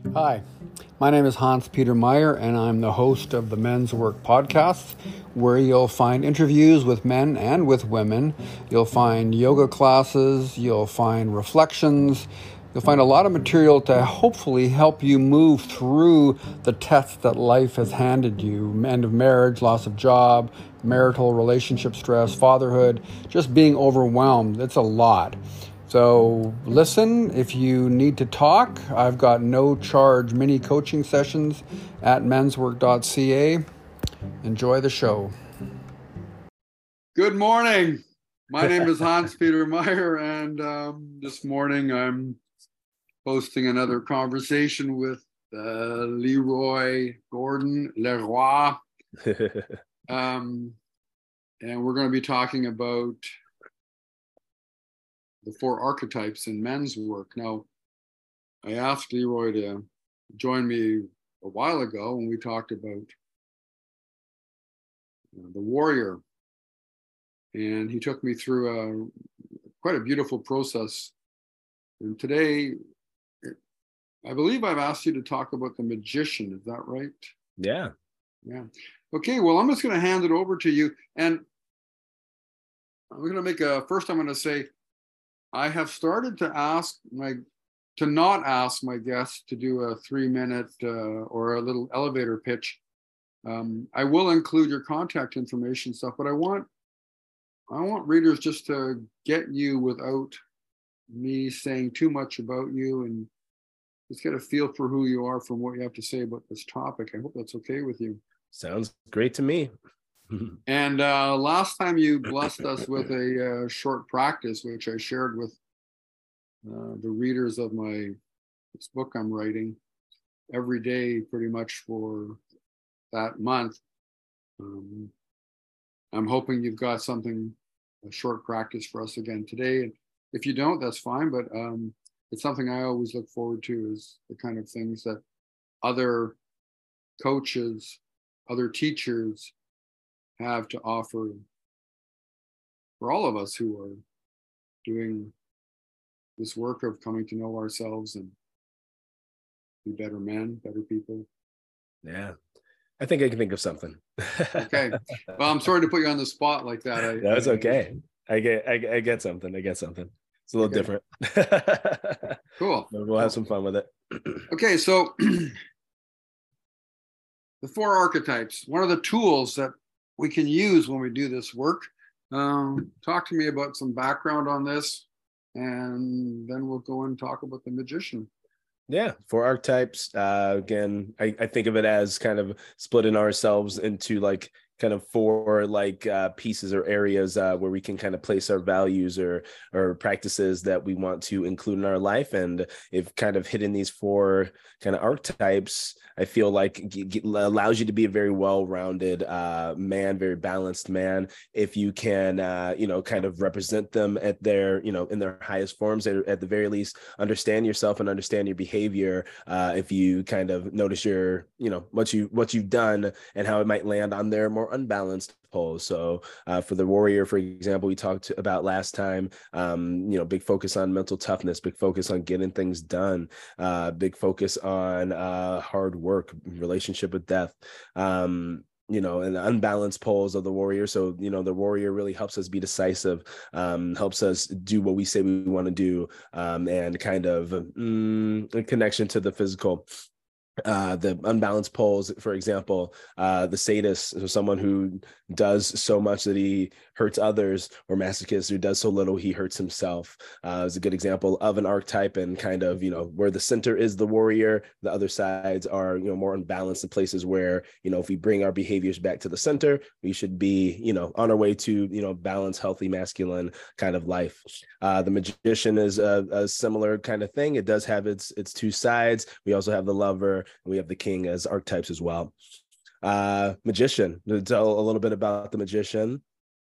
Hi, my name is Hans Peter Meyer, and I'm the host of the Men's Work podcast, where you'll find interviews with men and with women. You'll find yoga classes, you'll find reflections, you'll find a lot of material to hopefully help you move through the tests that life has handed you. End of marriage, loss of job, marital relationship stress, fatherhood, just being overwhelmed. It's a lot. So listen, if you need to talk, I've got no charge mini coaching sessions at menswork.ca. Enjoy the show. Good morning. My name is Hans Peter Meyer, and this morning I'm hosting another conversation with Leroy Gordon Leroy. And we're going to be talking about the 4 archetypes in men's work. Now, I asked Leroy to join me a while ago when we talked about the warrior, and he took me through quite a beautiful process. And today, I believe I've asked you to talk about the magician. Is that right? Yeah. Okay, well, I'm just going to hand it over to you. And I'm going to make first I'm going to say, I have started to not ask my guests to do a 3-minute or a little elevator pitch. I will include your contact information stuff, but I want readers just to get you without me saying too much about you, and just get a feel for who you are from what you have to say about this topic. I hope that's okay with you. Sounds great to me. And last time you blessed us with a short practice, which I shared with the readers of this book I'm writing every day, pretty much for that month. I'm hoping you've got a short practice for us again today. And if you don't, that's fine. But it's something I always look forward to, is the kind of things that other coaches, other teachers have to offer for all of us who are doing this work of coming to know ourselves and be better men, better people. Yeah, I think I can think of something. Okay. Well, I'm sorry to put you on the spot like that. That's okay. I get something. It's a little different. Cool. We'll have some fun with it. Okay, so the 4 archetypes, one of the tools that we can use when we do this work. Talk to me about some background on this, and then we'll go and talk about the magician. Yeah, 4 archetypes. Again, I think of it as kind of splitting ourselves into like kind of 4 like pieces or areas where we can kind of place our values or practices that we want to include in our life. And if kind of hitting these 4 kind of archetypes, I feel like allows you to be a very well-rounded man, very balanced man. If you can, kind of represent them at their, in their highest forms, at the very least, understand yourself and understand your behavior. If you kind of notice your, what you've done and how it might land on their more unbalanced poles. So for the warrior, for example, we talked about last time, big focus on mental toughness, big focus on getting things done, big focus on hard work, relationship with death, and the unbalanced poles of the warrior. So, the warrior really helps us be decisive, helps us do what we say we want to do, and kind of a connection to the physical. The unbalanced poles, for example, the sadist, so someone who does so much that he hurts others, or masochist who does so little he hurts himself, is a good example of an archetype. And kind of, where the center is the warrior, the other sides are, more unbalanced in places where, if we bring our behaviors back to the center, we should be, on our way to, balanced, healthy, masculine kind of life. The magician is a similar kind of thing. It does have its 2 sides. We also have the lover, and we have the king as archetypes as well. Magician, to tell a little bit about the magician.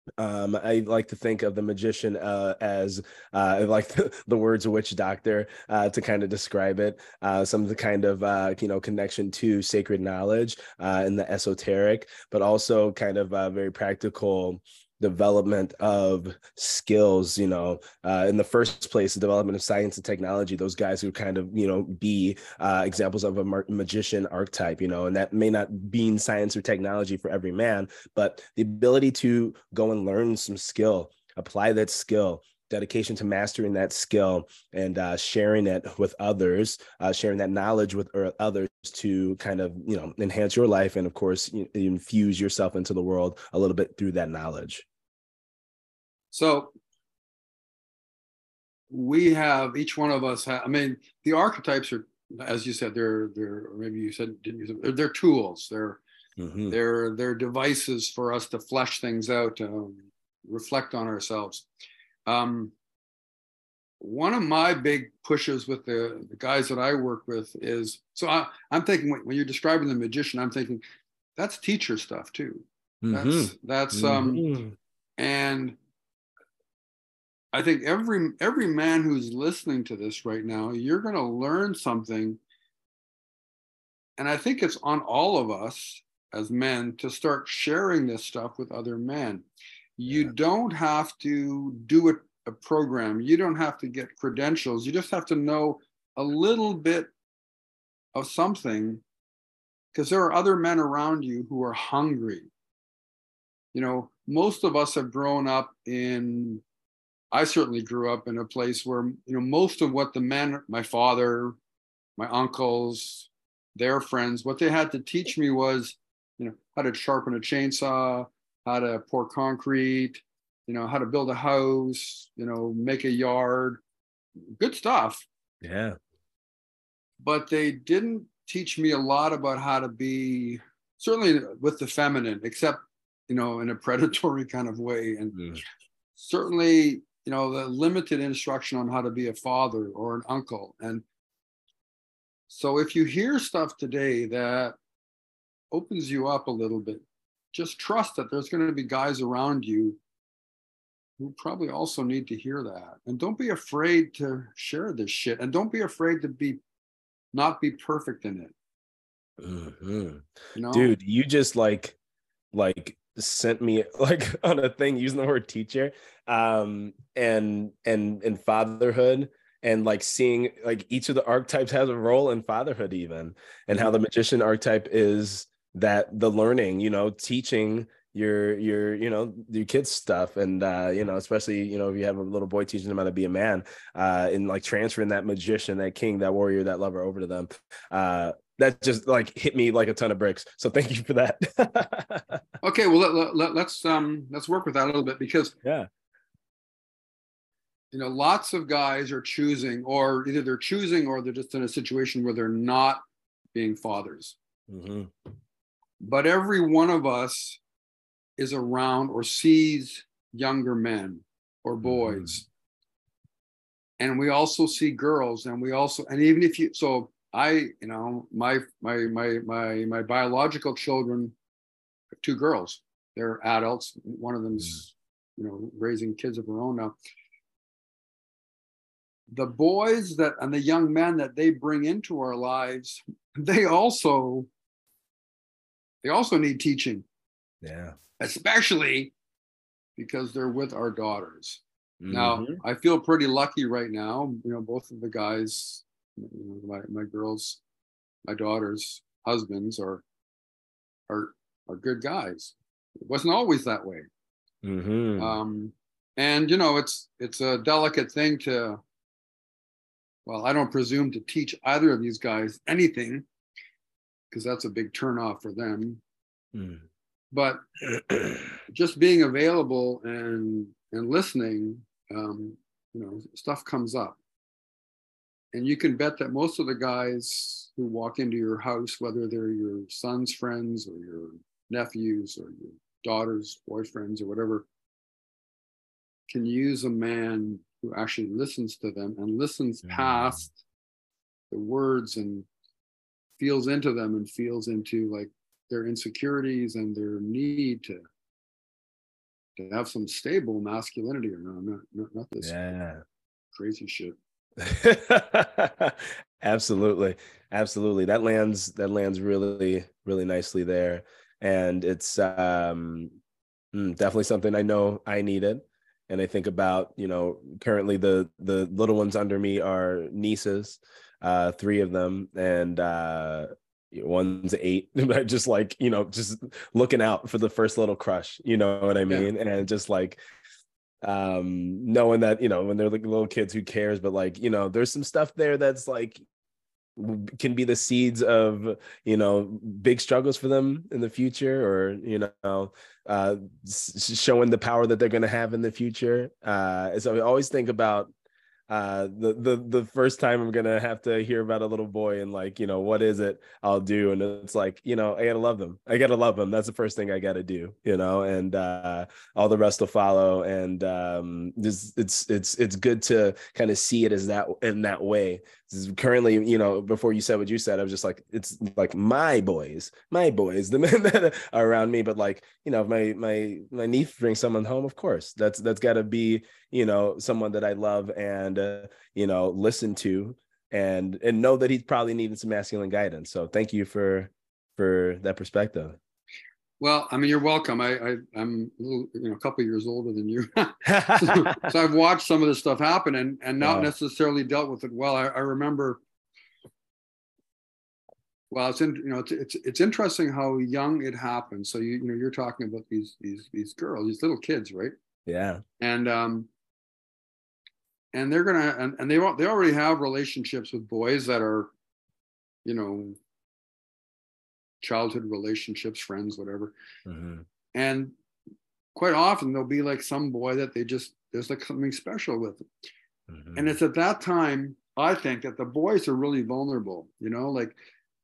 I like to think of the magician as I like the words witch doctor to kind of describe it. Some of the kind of connection to sacred knowledge and the esoteric, but also kind of very practical development of skills, in the first place, the development of science and technology, those guys who kind of, be examples of a magician archetype, and that may not mean science or technology for every man, but the ability to go and learn some skill, apply that skill, dedication to mastering that skill, and sharing it with others, sharing that knowledge with others to kind of, enhance your life. And of course, infuse yourself into the world a little bit through that knowledge. So we have, each one of us, I mean, the archetypes are, as you said, they're maybe you said, didn't you? They're tools. They're devices for us to flesh things out, to reflect on ourselves. One of my big pushes with the guys that I work with is, so I'm thinking when you're describing the magician, I'm thinking that's teacher stuff too. That's and I think every man who's listening to this right now, you're going to learn something. And I think it's on all of us as men to start sharing this stuff with other men. You don't have to do a program. You don't have to get credentials. You just have to know a little bit of something, because there are other men around you who are hungry. Most of us have grown up I certainly grew up in a place where, most of what the men, my father, my uncles, their friends, what they had to teach me was, how to sharpen a chainsaw, how to pour concrete, how to build a house, make a yard, good stuff. Yeah. But they didn't teach me a lot about how to be, certainly with the feminine, except, in a predatory kind of way. And certainly, the limited instruction on how to be a father or an uncle. And so if you hear stuff today that opens you up a little bit, just trust that there's going to be guys around you who probably also need to hear that. And don't be afraid to share this shit. And don't be afraid to not be perfect in it. Dude, you just like sent me on a thing using the word teacher, and fatherhood, and seeing each of the archetypes has a role in fatherhood even, and how the magician archetype is that the learning, teaching your kids stuff, and especially if you have a little boy, teaching them how to be a man, and transferring that magician, that king, that warrior, that lover over to them. That just hit me like a ton of bricks. So thank you for that. Okay, well let's work with that a little bit, because lots of guys are choosing, or either they're choosing or they're just in a situation where they're not being fathers. But every one of us is around or sees younger men or boys. And we also see girls, and even if you, so I, my biological children have two girls. They're adults. One of them's, raising kids of her own now. The boys and the young men that they bring into our lives, they also need teaching. Yeah. Especially because they're with our daughters. Now, I feel pretty lucky right now. Both of the guys, my girls, my daughters' husbands are good guys. It wasn't always that way. And it's a delicate thing to. Well, I don't presume to teach either of these guys anything, because that's a big turnoff for them. But just being available and listening, stuff comes up. And you can bet that most of the guys who walk into your house, whether they're your son's friends or your nephews or your daughter's boyfriends or whatever, can use a man who actually listens to them and listens past the words and feels into them and feels into their insecurities and their need to have some stable masculinity around, not this crazy shit. Absolutely. That lands really, really nicely there. And it's Definitely something I know I needed. And I think about, currently the little ones under me are nieces, three of them, and one's 8. But just like, just looking out for the first little crush, you know what I Yeah. mean? And just like knowing that, when they're like little kids, who cares? But like, there's some stuff there that's like can be the seeds of big struggles for them in the future, or showing the power that they're going to have in the future. So I always think about the first time I'm gonna have to hear about a little boy, and like, what is it I'll do? And it's like, I gotta love them. That's the first thing I gotta do, and all the rest will follow. And it's good to kind of see it as that, in that way. Currently, before you said what you said, I was just like, it's like my boys, the men that are around me. But like, if my niece brings someone home, of course that's got to be someone that I love and listen to, and know that he's probably needing some masculine guidance. So thank you for that perspective. Well, I mean, you're welcome. I'm a little, a couple of years older than you, so I've watched some of this stuff happen, and not necessarily dealt with it well. I remember. Well, it's interesting how young it happens. So you're talking about these girls, these little kids, right? Yeah. And they're gonna and they already have relationships with boys that are, childhood relationships, friends, whatever. Mm-hmm. And quite often there'll be like some boy that there's like something special with them. Mm-hmm. And it's at that time, I think, that the boys are really vulnerable, like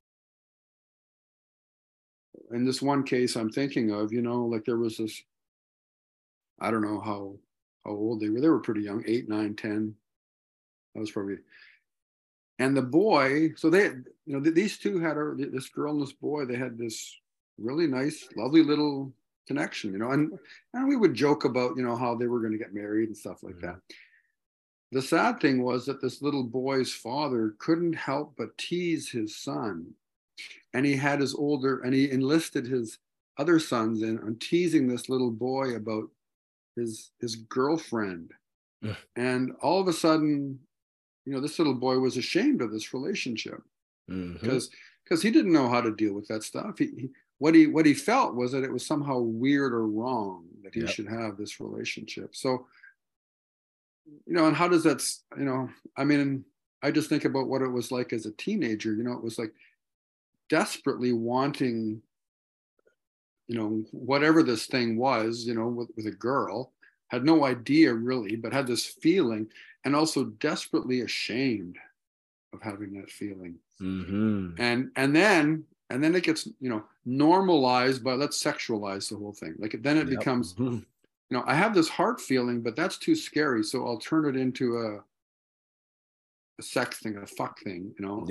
in this one case I'm thinking of, like there was this, I don't know how old they were. They were pretty young, 8, 9, 10. I was probably, and the boy, so they, these two had this girl and this boy, they had this really nice, lovely little connection, and we would joke about, how they were going to get married and stuff like that. The sad thing was that this little boy's father couldn't help but tease his son. And he enlisted his other sons in on teasing this little boy about his girlfriend. And all of a sudden, this little boy was ashamed of this relationship because he didn't know how to deal with that stuff. What he felt was that it was somehow weird or wrong that he should have this relationship. So, and how does that, I mean, I just think about what it was like as a teenager. It was like desperately wanting, whatever this thing was, with a girl, had no idea really, but had this feeling, and also desperately ashamed of having that feeling. Mm-hmm. And then it gets, normalized, but let's sexualize the whole thing. Like then it becomes, I have this heart feeling, but that's too scary. So I'll turn it into a sex thing, a fuck thing,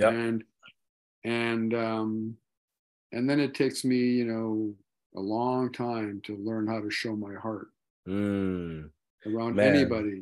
and then it takes me, a long time to learn how to show my heart around anybody.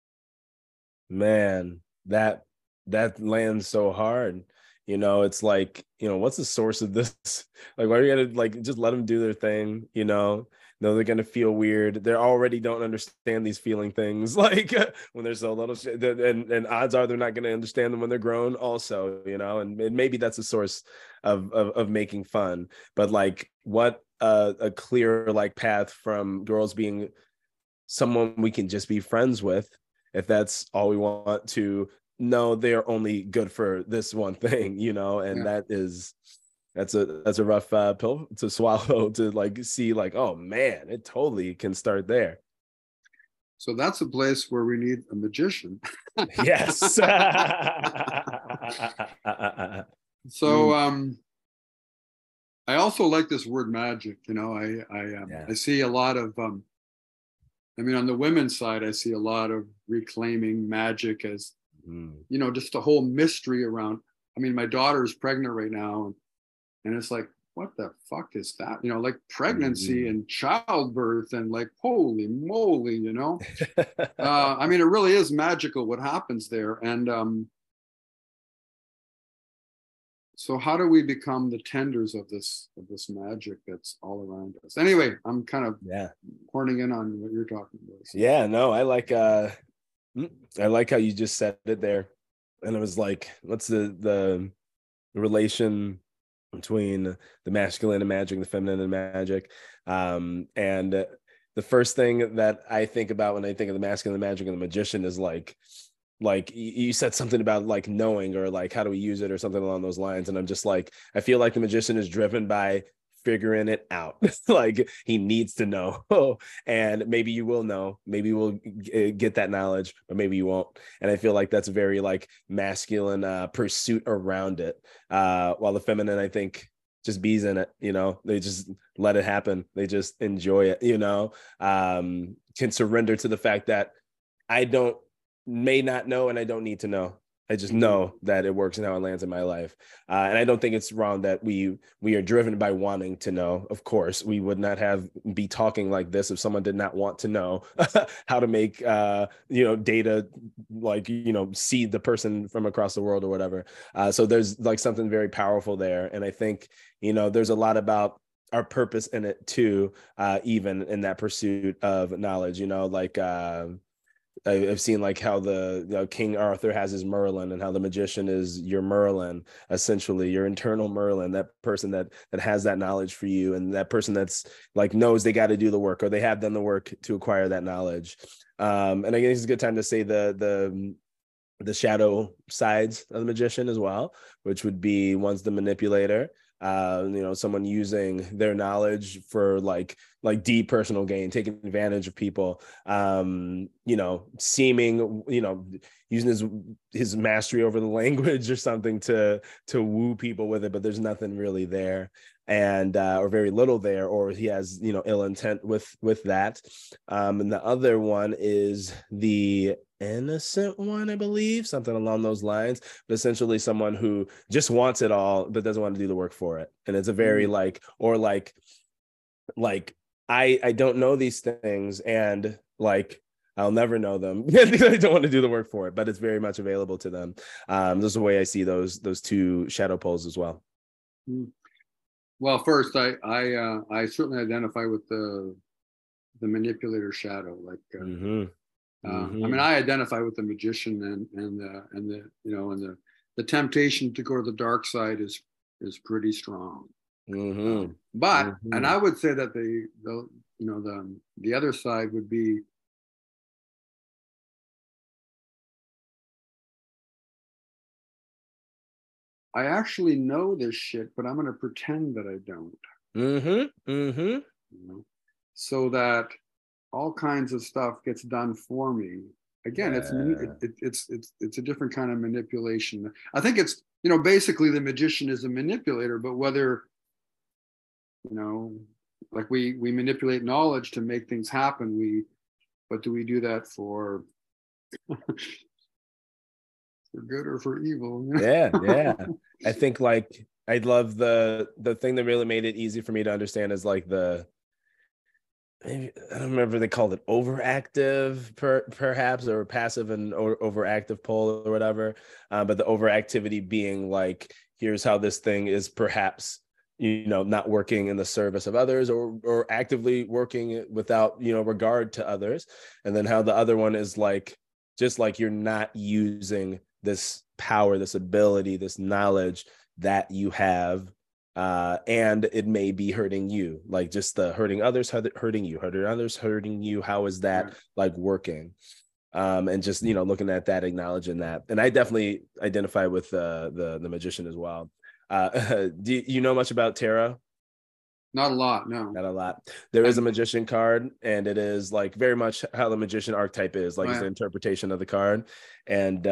Man, that lands so hard. It's like, what's the source of this? Like, why are you gonna like just let them do their thing? No, they're gonna feel weird. They already don't understand these feeling things, like when they're so little, and odds are they're not gonna understand them when they're grown, also. And maybe that's a source of making fun. But like, what a clear like path from girls being someone we can just be friends with, if that's all we want, to no, they are only good for this one thing, and that's a rough pill to swallow, to like see like, oh man, it totally can start there. So that's a place where we need a magician. Yes. So I also like this word magic. I see a lot of on the women's side, I see a lot of reclaiming magic as just a whole mystery around. I mean, my daughter is pregnant right now, and it's like, what the fuck is that? Like pregnancy and childbirth, and like, holy moly, I mean, it really is magical what happens there. And So how do we become the tenders of this magic that's all around us? Anyway, I'm kind of horning in on what you're talking about. So. Yeah, no, I like how you just said it there. And it was like, what's the relation between the masculine and magic, the feminine and magic? And the first thing that I think about when I think of the masculine, the magic, and the magician is like you said something about like knowing, or like how do we use it, or something along those lines. And I'm just like, I feel like the magician is driven by figuring it out. Like he needs to know. And maybe you will know, maybe you will get that knowledge, but maybe you won't. And I feel like that's a very like masculine pursuit around it, while the feminine, I think, just bees in it, they just let it happen, they just enjoy it, can surrender to the fact that I may not know, and I don't need to know. I just know that it works and how it lands in my life. And I don't think it's wrong that we are driven by wanting to know. Of course, we would not be talking like this if someone did not want to know how to make, data, like, see the person from across the world or whatever. So there's like something very powerful there. And I think, there's a lot about our purpose in it too, even in that pursuit of knowledge, I've seen like how the King Arthur has his Merlin, and how the magician is your Merlin, essentially your internal Merlin, that person that has that knowledge for you, and that person that's like knows they got to do the work, or they have done the work to acquire that knowledge. And I guess it's a good time to say the shadow sides of the magician as well, which would be one's the manipulator. Someone using their knowledge for like deep personal gain, taking advantage of people, seeming, using his mastery over the language or something to woo people with it, but there's nothing really there, and or very little there, or he has ill intent with that. And the other one is the innocent one, I believe, something along those lines, but essentially someone who just wants it all but doesn't want to do the work for it. And it's a very like I don't know these things, and like I'll never know them because I don't want to do the work for it, but it's very much available to them. This is the way I see those two shadow poles as well. Well, first, I certainly identify with the manipulator shadow. Like, I mean, I identify with the magician, and the temptation to go to the dark side is pretty strong. But and I would say that the other side would be, I actually know this shit, but I'm going to pretend that I don't. So that all kinds of stuff gets done for me. Again, it's a different kind of manipulation. I think it's, basically the magician is a manipulator, but whether, like we manipulate knowledge to make things happen, but do we do that for for good or for evil? Yeah. I think like I love the thing that really made it easy for me to understand is like I don't remember, they called it overactive perhaps, or passive and overactive pole or whatever, but the overactivity being like, here's how this thing is perhaps not working in the service of others, or actively working without regard to others. And then how the other one is like, just like you're not using this power, this ability, this knowledge that you have, and it may be hurting you, like just the hurting others, hurting you. How is that like working? And just looking at that, acknowledging that. And I definitely identify with the magician as well. Do you know much about tarot? Not a lot, no. Not a lot. There is a magician card, and it is like very much how the magician archetype is, like it's the interpretation of the card. And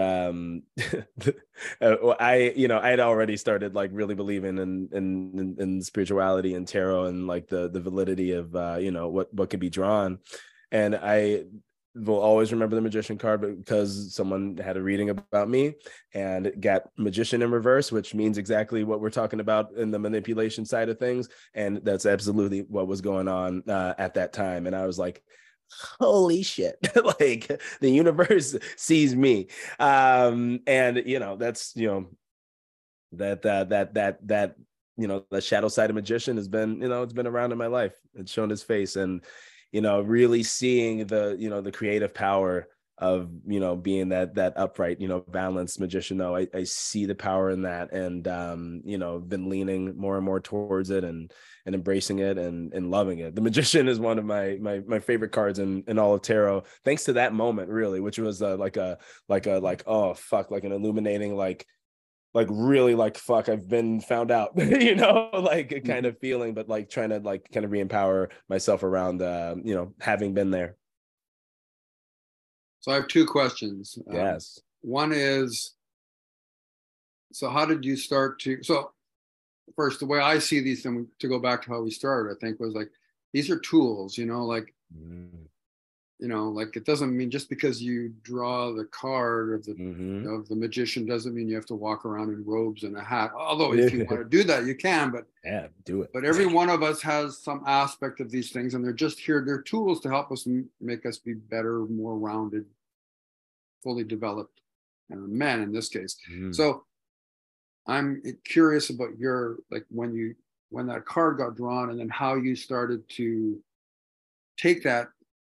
I had already started like really believing in spirituality and tarot, and like the validity of what could be drawn. And I will always remember the magician card because someone had a reading about me and got magician in reverse, which means exactly what we're talking about in the manipulation side of things. And that's absolutely what was going on at that time. And I was like, holy shit, like the universe sees me. And that's, that the shadow side of magician has been, it's been around in my life. It's shown his face, and really seeing the creative power of being that upright, balanced magician. Though I see the power in that, and been leaning more and more towards it, and embracing it, and loving it. The Magician is one of my favorite cards in all of tarot, thanks to that moment, really, which was like oh fuck, like an illuminating, like really, like fuck, I've been found out, like a kind of feeling, but like trying to like kind of re-empower myself around having been there. So I have two questions. Yes. One is, so how did you start to, so first, the way I see these things, to go back to how we started, I think, was like, these are tools, like, like it doesn't mean just because you draw the card of the magician doesn't mean you have to walk around in robes and a hat. Although if you want to do that, you can, but yeah, do it. But every one of us has some aspect of these things, and they're just here. They're tools to help us make us be better, more rounded, fully developed men in this case. So I'm curious about your, like, when that card got drawn, and then how you started to take that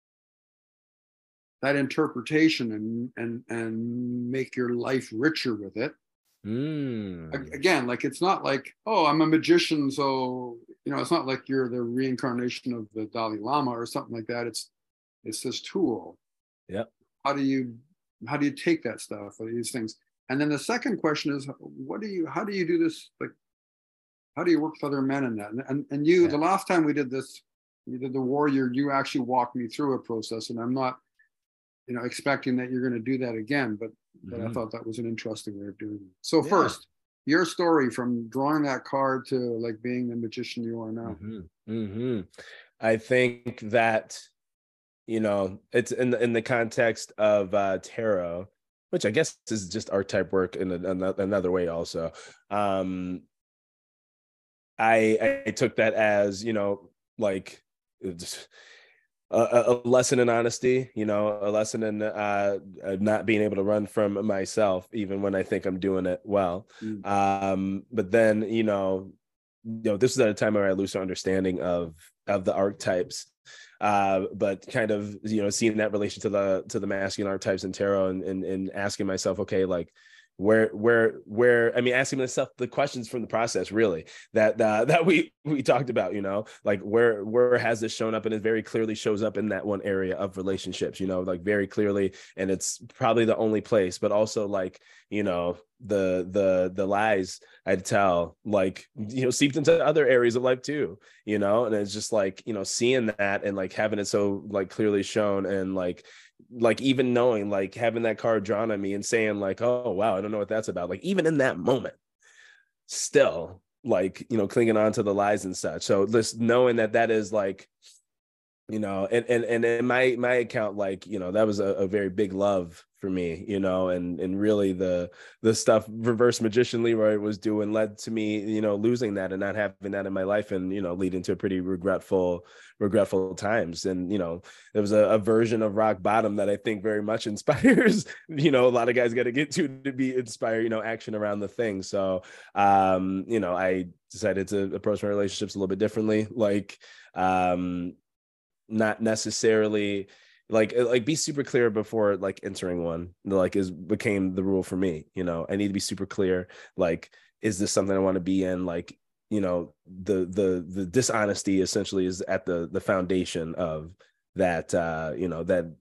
interpretation and make your life richer with it. Again, like, it's not like, oh, I'm a magician, so it's not like you're the reincarnation of the Dalai Lama or something like that. It's this tool. Yep. How do you take that stuff, or these things? And then the second question is, how do you do this? Like, how do you work with other men in that? And you, the last time we did this, you did the warrior, you actually walked me through a process, and I'm not, expecting that you're going to do that again, but I thought that was an interesting way of doing it. So first, your story from drawing that card to like being the magician you are now. I think that, it's in the context of tarot, which I guess is just archetype work in another way also. I took that as, like, just a lesson in honesty, a lesson in not being able to run from myself, even when I think I'm doing it well. But then, this is at a time where I lose understanding of the archetypes, but kind of, seeing that relation to the masculine archetypes in tarot, and asking myself, okay, like, where I mean, asking myself the questions from the process, really, that we talked about, like, where has this shown up? And it very clearly shows up in that one area of relationships, like, very clearly, and it's probably the only place. But also, like, the lies I'd tell, like, seeped into other areas of life too, and it's just like, seeing that, and like having it so like clearly shown, and like even knowing, like, having that card drawn on me and saying, like, oh wow, I don't know what that's about, like, even in that moment, still, like, clinging on to the lies and such. So this, knowing that is like, and in my account, like, that was a very big love for me, and really the stuff Reverse Magician Leroy was doing led to me, losing that and not having that in my life, and, leading to a pretty regretful times. And, there was a version of rock bottom that I think very much inspires, a lot of guys got to get to be inspired, action around the thing. So, I decided to approach my relationships a little bit differently. Like, not necessarily like be super clear before like entering one, like, became the rule for me. I need to be super clear, like, is this something I want to be in? Like, the dishonesty essentially is at the foundation of that, that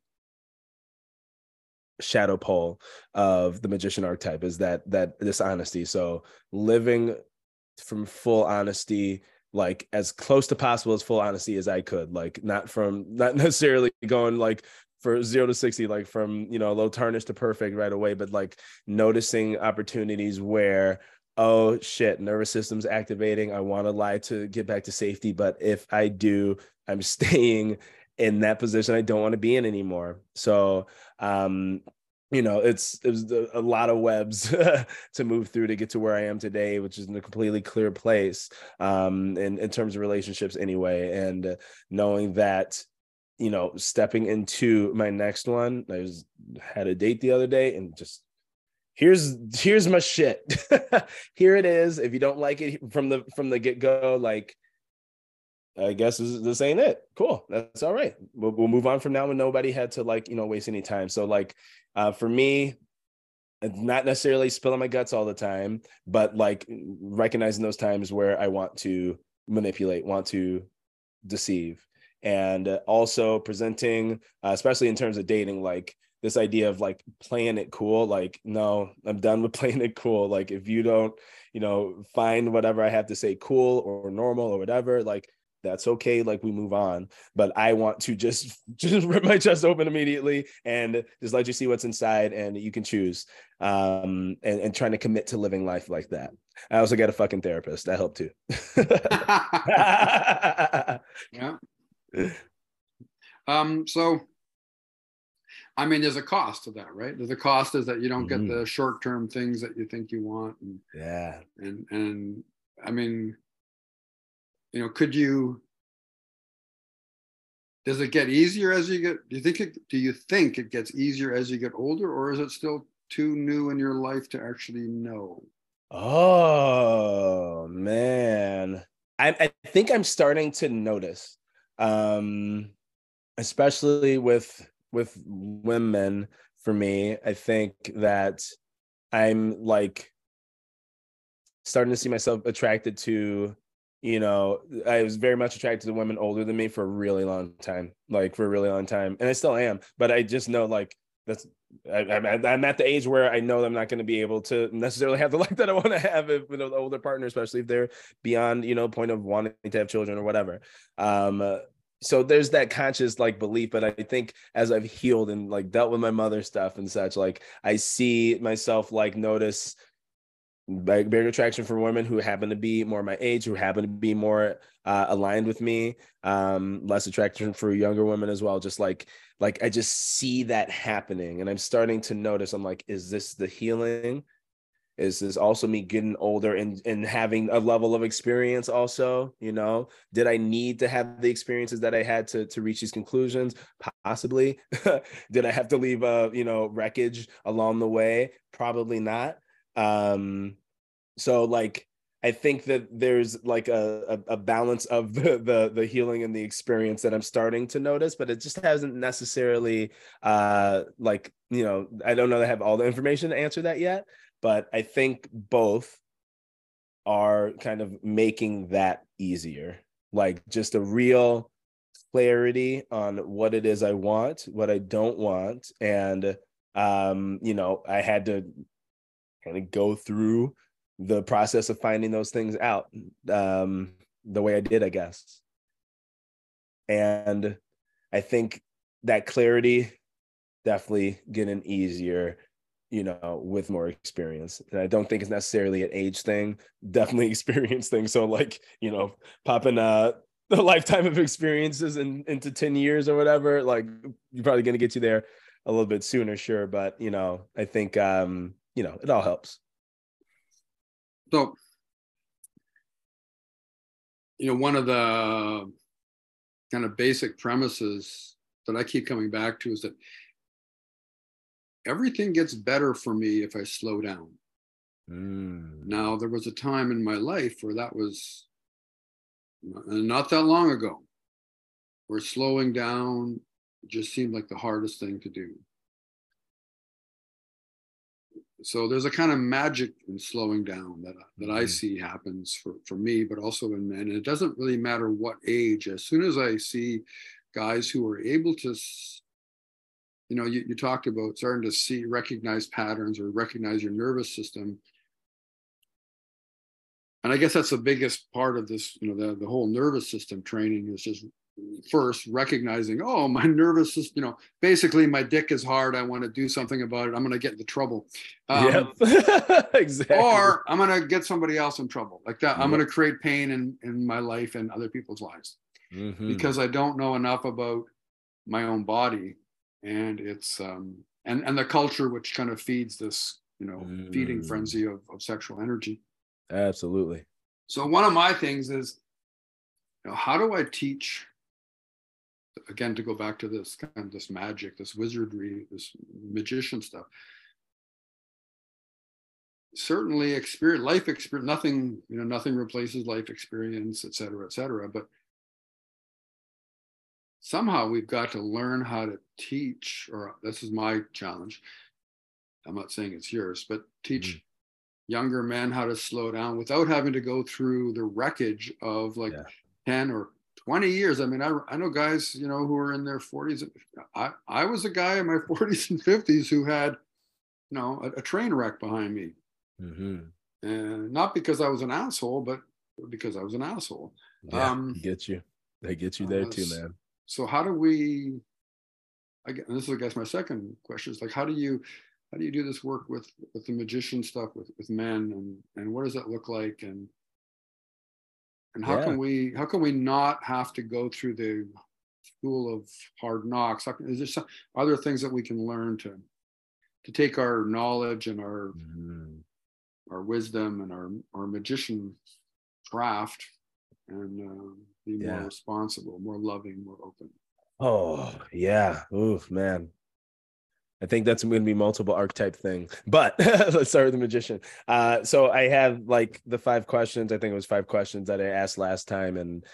shadow pole of the magician archetype, is that dishonesty. So living from full honesty, like as close to possible as full honesty as I could, like not necessarily going like for 0 to 60, like from, low tarnish to perfect right away, but like noticing opportunities where, oh shit, nervous system's activating, I want to lie to get back to safety, but if I do, I'm staying in that position I don't want to be in anymore. So it was a lot of webs to move through to get to where I am today, which is in a completely clear place, in terms of relationships anyway. And knowing that, stepping into my next one, had a date the other day, and just here's my shit. Here it is. If you don't like it from the get-go, like, I guess this ain't it. Cool. That's all right. We'll move on from now, and nobody had to, like, waste any time. So, like, for me, it's not necessarily spilling my guts all the time, but like recognizing those times where I want to manipulate, want to deceive, and also presenting, especially in terms of dating, like this idea of like playing it cool. Like, no, I'm done with playing it cool. Like, if you don't, find whatever I have to say cool or normal or whatever, like, that's okay. Like, we move on. But I want to just rip my chest open immediately and just let you see what's inside, and you can choose. And trying to commit to living life like that. I also got a fucking therapist. That helped too. Yeah. So, I mean, there's a cost to that, right? There's a cost is that you don't get the short-term things that you think you want. And, yeah. And I mean, does it get easier as you get, do you think it gets easier as you get older, or is it still too new in your life to actually know? Oh man. I think I'm starting to notice, especially with women. For me, I think that I'm like starting to see myself attracted to, I was very much attracted to women older than me for a really long time, and I still am. But I just know, like, I'm at the age where I know I'm not going to be able to necessarily have the life that I want to have with an older partner, especially if they're beyond, point of wanting to have children or whatever. So there's that conscious, like, belief. But I think as I've healed and, like, dealt with my mother stuff and such, like, I see myself, like, notice bigger attraction for women who happen to be more my age, who happen to be more aligned with me, less attraction for younger women as well. Just like I just see that happening, and I'm starting to notice, I'm like, is this the healing? Is this also me getting older and having a level of experience also? Did I need to have the experiences that I had to reach these conclusions? Possibly. Did I have to leave wreckage along the way? Probably not. So, like, I think that there's like a balance of the healing and the experience that I'm starting to notice, but it just hasn't necessarily I don't know that I have all the information to answer that yet, but I think both are kind of making that easier. Like, just a real clarity on what it is I want, what I don't want. And I had to kind of go through the process of finding those things out the way I did, I guess. And I think that clarity definitely getting easier, with more experience. And I don't think it's necessarily an age thing, definitely experience thing. So, like, popping a lifetime of experiences into 10 years or whatever, like, you're probably going to get you there a little bit sooner, sure. But, I think, it all helps. So, one of the kind of basic premises that I keep coming back to is that everything gets better for me if I slow down. Now, there was a time in my life where that was not that long ago, where slowing down just seemed like the hardest thing to do. So there's a kind of magic in slowing down that I see happens for me, but also in men. And it doesn't really matter what age. As soon as I see guys who are able to, you talked about starting to recognize patterns or recognize your nervous system. And I guess that's the biggest part of this, the whole nervous system training is just first recognizing, oh, my nervous system, basically my dick is hard. I want to do something about it. I'm going to get into trouble. Exactly. Or I'm going to get somebody else in trouble like that. I'm going to create pain in my life and other people's lives because I don't know enough about my own body. And it's, and the culture, which kind of feeds this, feeding frenzy of sexual energy. Absolutely. So one of my things is, how do I teach, again, to go back to this kind of this magic, this wizardry, this magician stuff. certainly experience, life experience, nothing, nothing replaces life experience, et cetera, et cetera. But somehow we've got to learn how to teach, or this is my challenge. I'm not saying it's yours, but teach younger men how to slow down without having to go through the wreckage of like 10 or 20 years. I mean, I know guys, who are in their 40s. I was a guy in my 40s and 50s who had, a train wreck behind me. And not because I was an asshole, but because I was an asshole. Yeah, get you. They get you there too, man. So how do we, and this is, I guess, my second question is like, how do you do this work with the magician stuff with men, and what does that look like, and how can we not have to go through the school of hard knocks? Are there things that we can learn to take our knowledge and our wisdom and our magician craft and be more responsible, more loving, more open? Oh yeah. Oof, man. I think that's going to be multiple archetype thing, but let's start with the magician. So I have like the 5 questions. I think it was 5 questions that I asked last time. And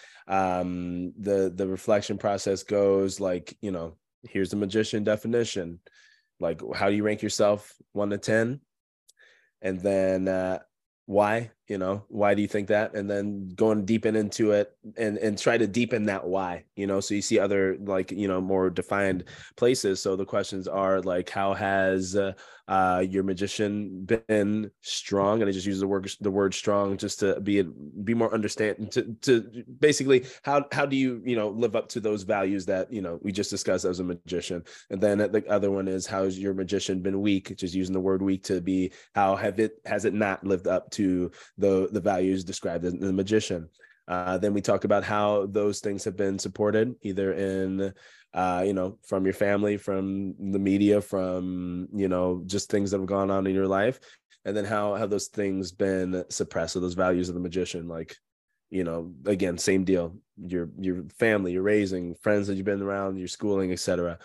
the reflection process goes like, here's the magician definition. Like, how do you rank yourself 1 to 10? And then why, why do you think that? And then going deepen into it and try to deepen that why, so you see other like, more defined places. So the questions are like, how has your magician been strong? And I just use the word strong just to be more understand to basically how do you, live up to those values that, we just discussed as a magician. And then the other one is, how's your magician been weak? Just using the word weak to be, how has it not lived up to the values described in the magician. Then we talk about how those things have been supported, either in, from your family, from the media, from, just things that have gone on in your life. And then how have those things been suppressed? So those values of the magician, like, again, same deal, your family, your raising, friends that you've been around, your schooling, etc.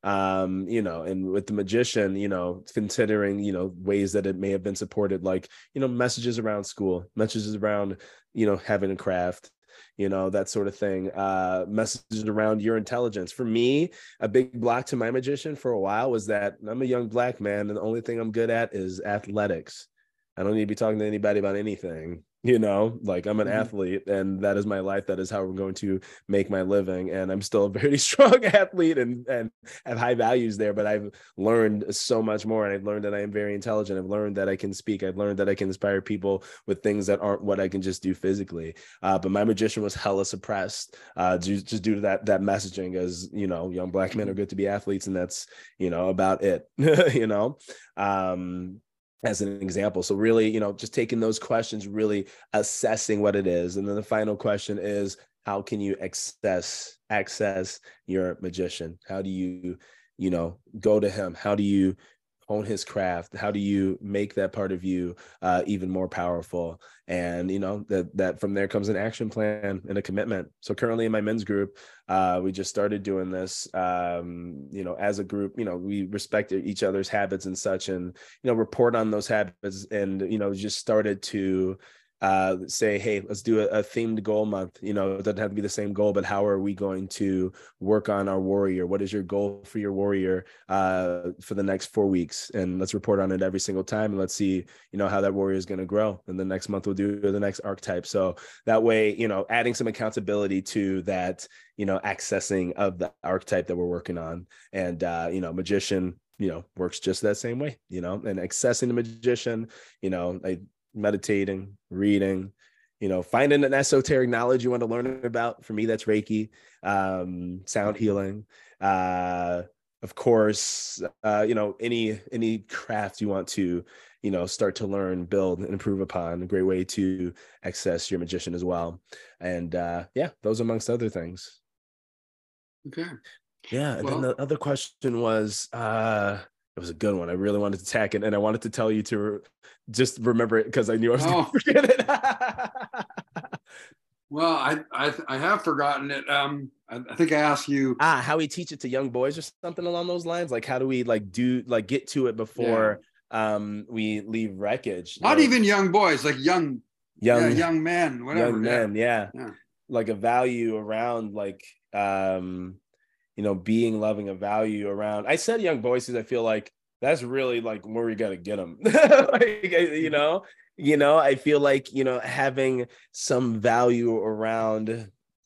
And with the magician, considering, ways that it may have been supported, like, messages around school, messages around, having a craft, that sort of thing, messages around your intelligence. For me, a big block to my magician for a while was that I'm a young Black man, and the only thing I'm good at is athletics. I don't need to be talking to anybody about anything. Like, I'm an athlete, and that is my life. That is how I'm going to make my living. And I'm still a very strong athlete and have high values there, but I've learned so much more. And I've learned that I am very intelligent. I've learned that I can speak. I've learned that I can inspire people with things that aren't what I can just do physically. But my magician was hella suppressed, just due to that messaging, as, young Black men are good to be athletes. And that's, about it, as an example. So really, just taking those questions, really assessing what it is. And then the final question is, how can you access your magician? How do you, go to him? How do you hone his craft? How do you make that part of you even more powerful? And, that from there comes an action plan and a commitment. So currently in my men's group, we just started doing this, as a group. We respect each other's habits and such, and, report on those habits, and, just started to say, hey, let's do a themed goal month. It doesn't have to be the same goal, but how are we going to work on our warrior? What is your goal for your warrior for the next 4 weeks? And let's report on it every single time. And let's see, how that warrior is going to grow. And the next month we'll do the next archetype. So that way, adding some accountability to that, accessing of the archetype that we're working on. And, magician, works just that same way, and accessing the magician, meditating, reading, finding an esoteric knowledge you want to learn about. For me, that's Reiki, sound healing, of course, any craft you want to, start to learn, build, and improve upon. A great way to access your magician as well. And those amongst other things. Okay. Yeah. And then the other question was, it was a good one. I really wanted to tack it, and I wanted to tell you to just remember it because I knew I was going to forget it. Well, I have forgotten it. I think I asked you how we teach it to young boys or something along those lines. Like, how do we get to it before we leave wreckage. Not even young boys, like young men, whatever. Young men, yeah. Like a value around like being loving, a value around. I said young boys because I feel like that's really like where we got to get them. I feel like having some value around.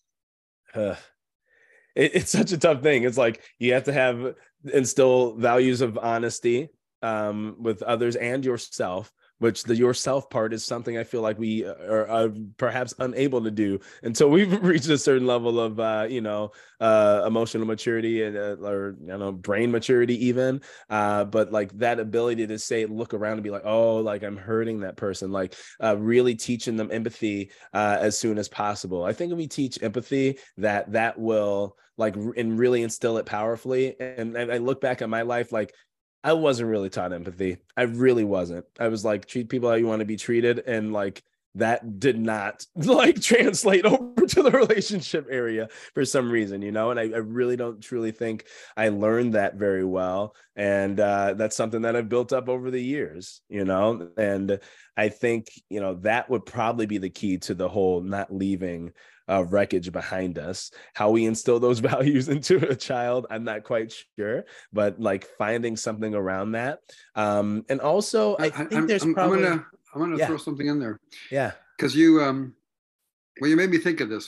It's such a tough thing. It's like you have to instill values of honesty with others and yourself, which the yourself part is something I feel like we are perhaps unable to do until we've reached a certain level of, emotional maturity and, brain maturity even. But like that ability to look around and be like, oh, like I'm hurting that person, like really teaching them empathy as soon as possible. I think if we teach empathy, that will and really instill it powerfully. And I look back at my life, like, I wasn't really taught empathy. I really wasn't. I was like, treat people how you want to be treated. And like, that did not translate over to the relationship area for some reason, and I really don't truly think I learned that very well. And that's something that I've built up over the years, and I think, that would probably be the key to the whole not leaving wreckage behind us. How we instill those values into a child, I'm not quite sure, but like finding something around that. And also I think I'm gonna throw something in there. Yeah. Because you made me think of this.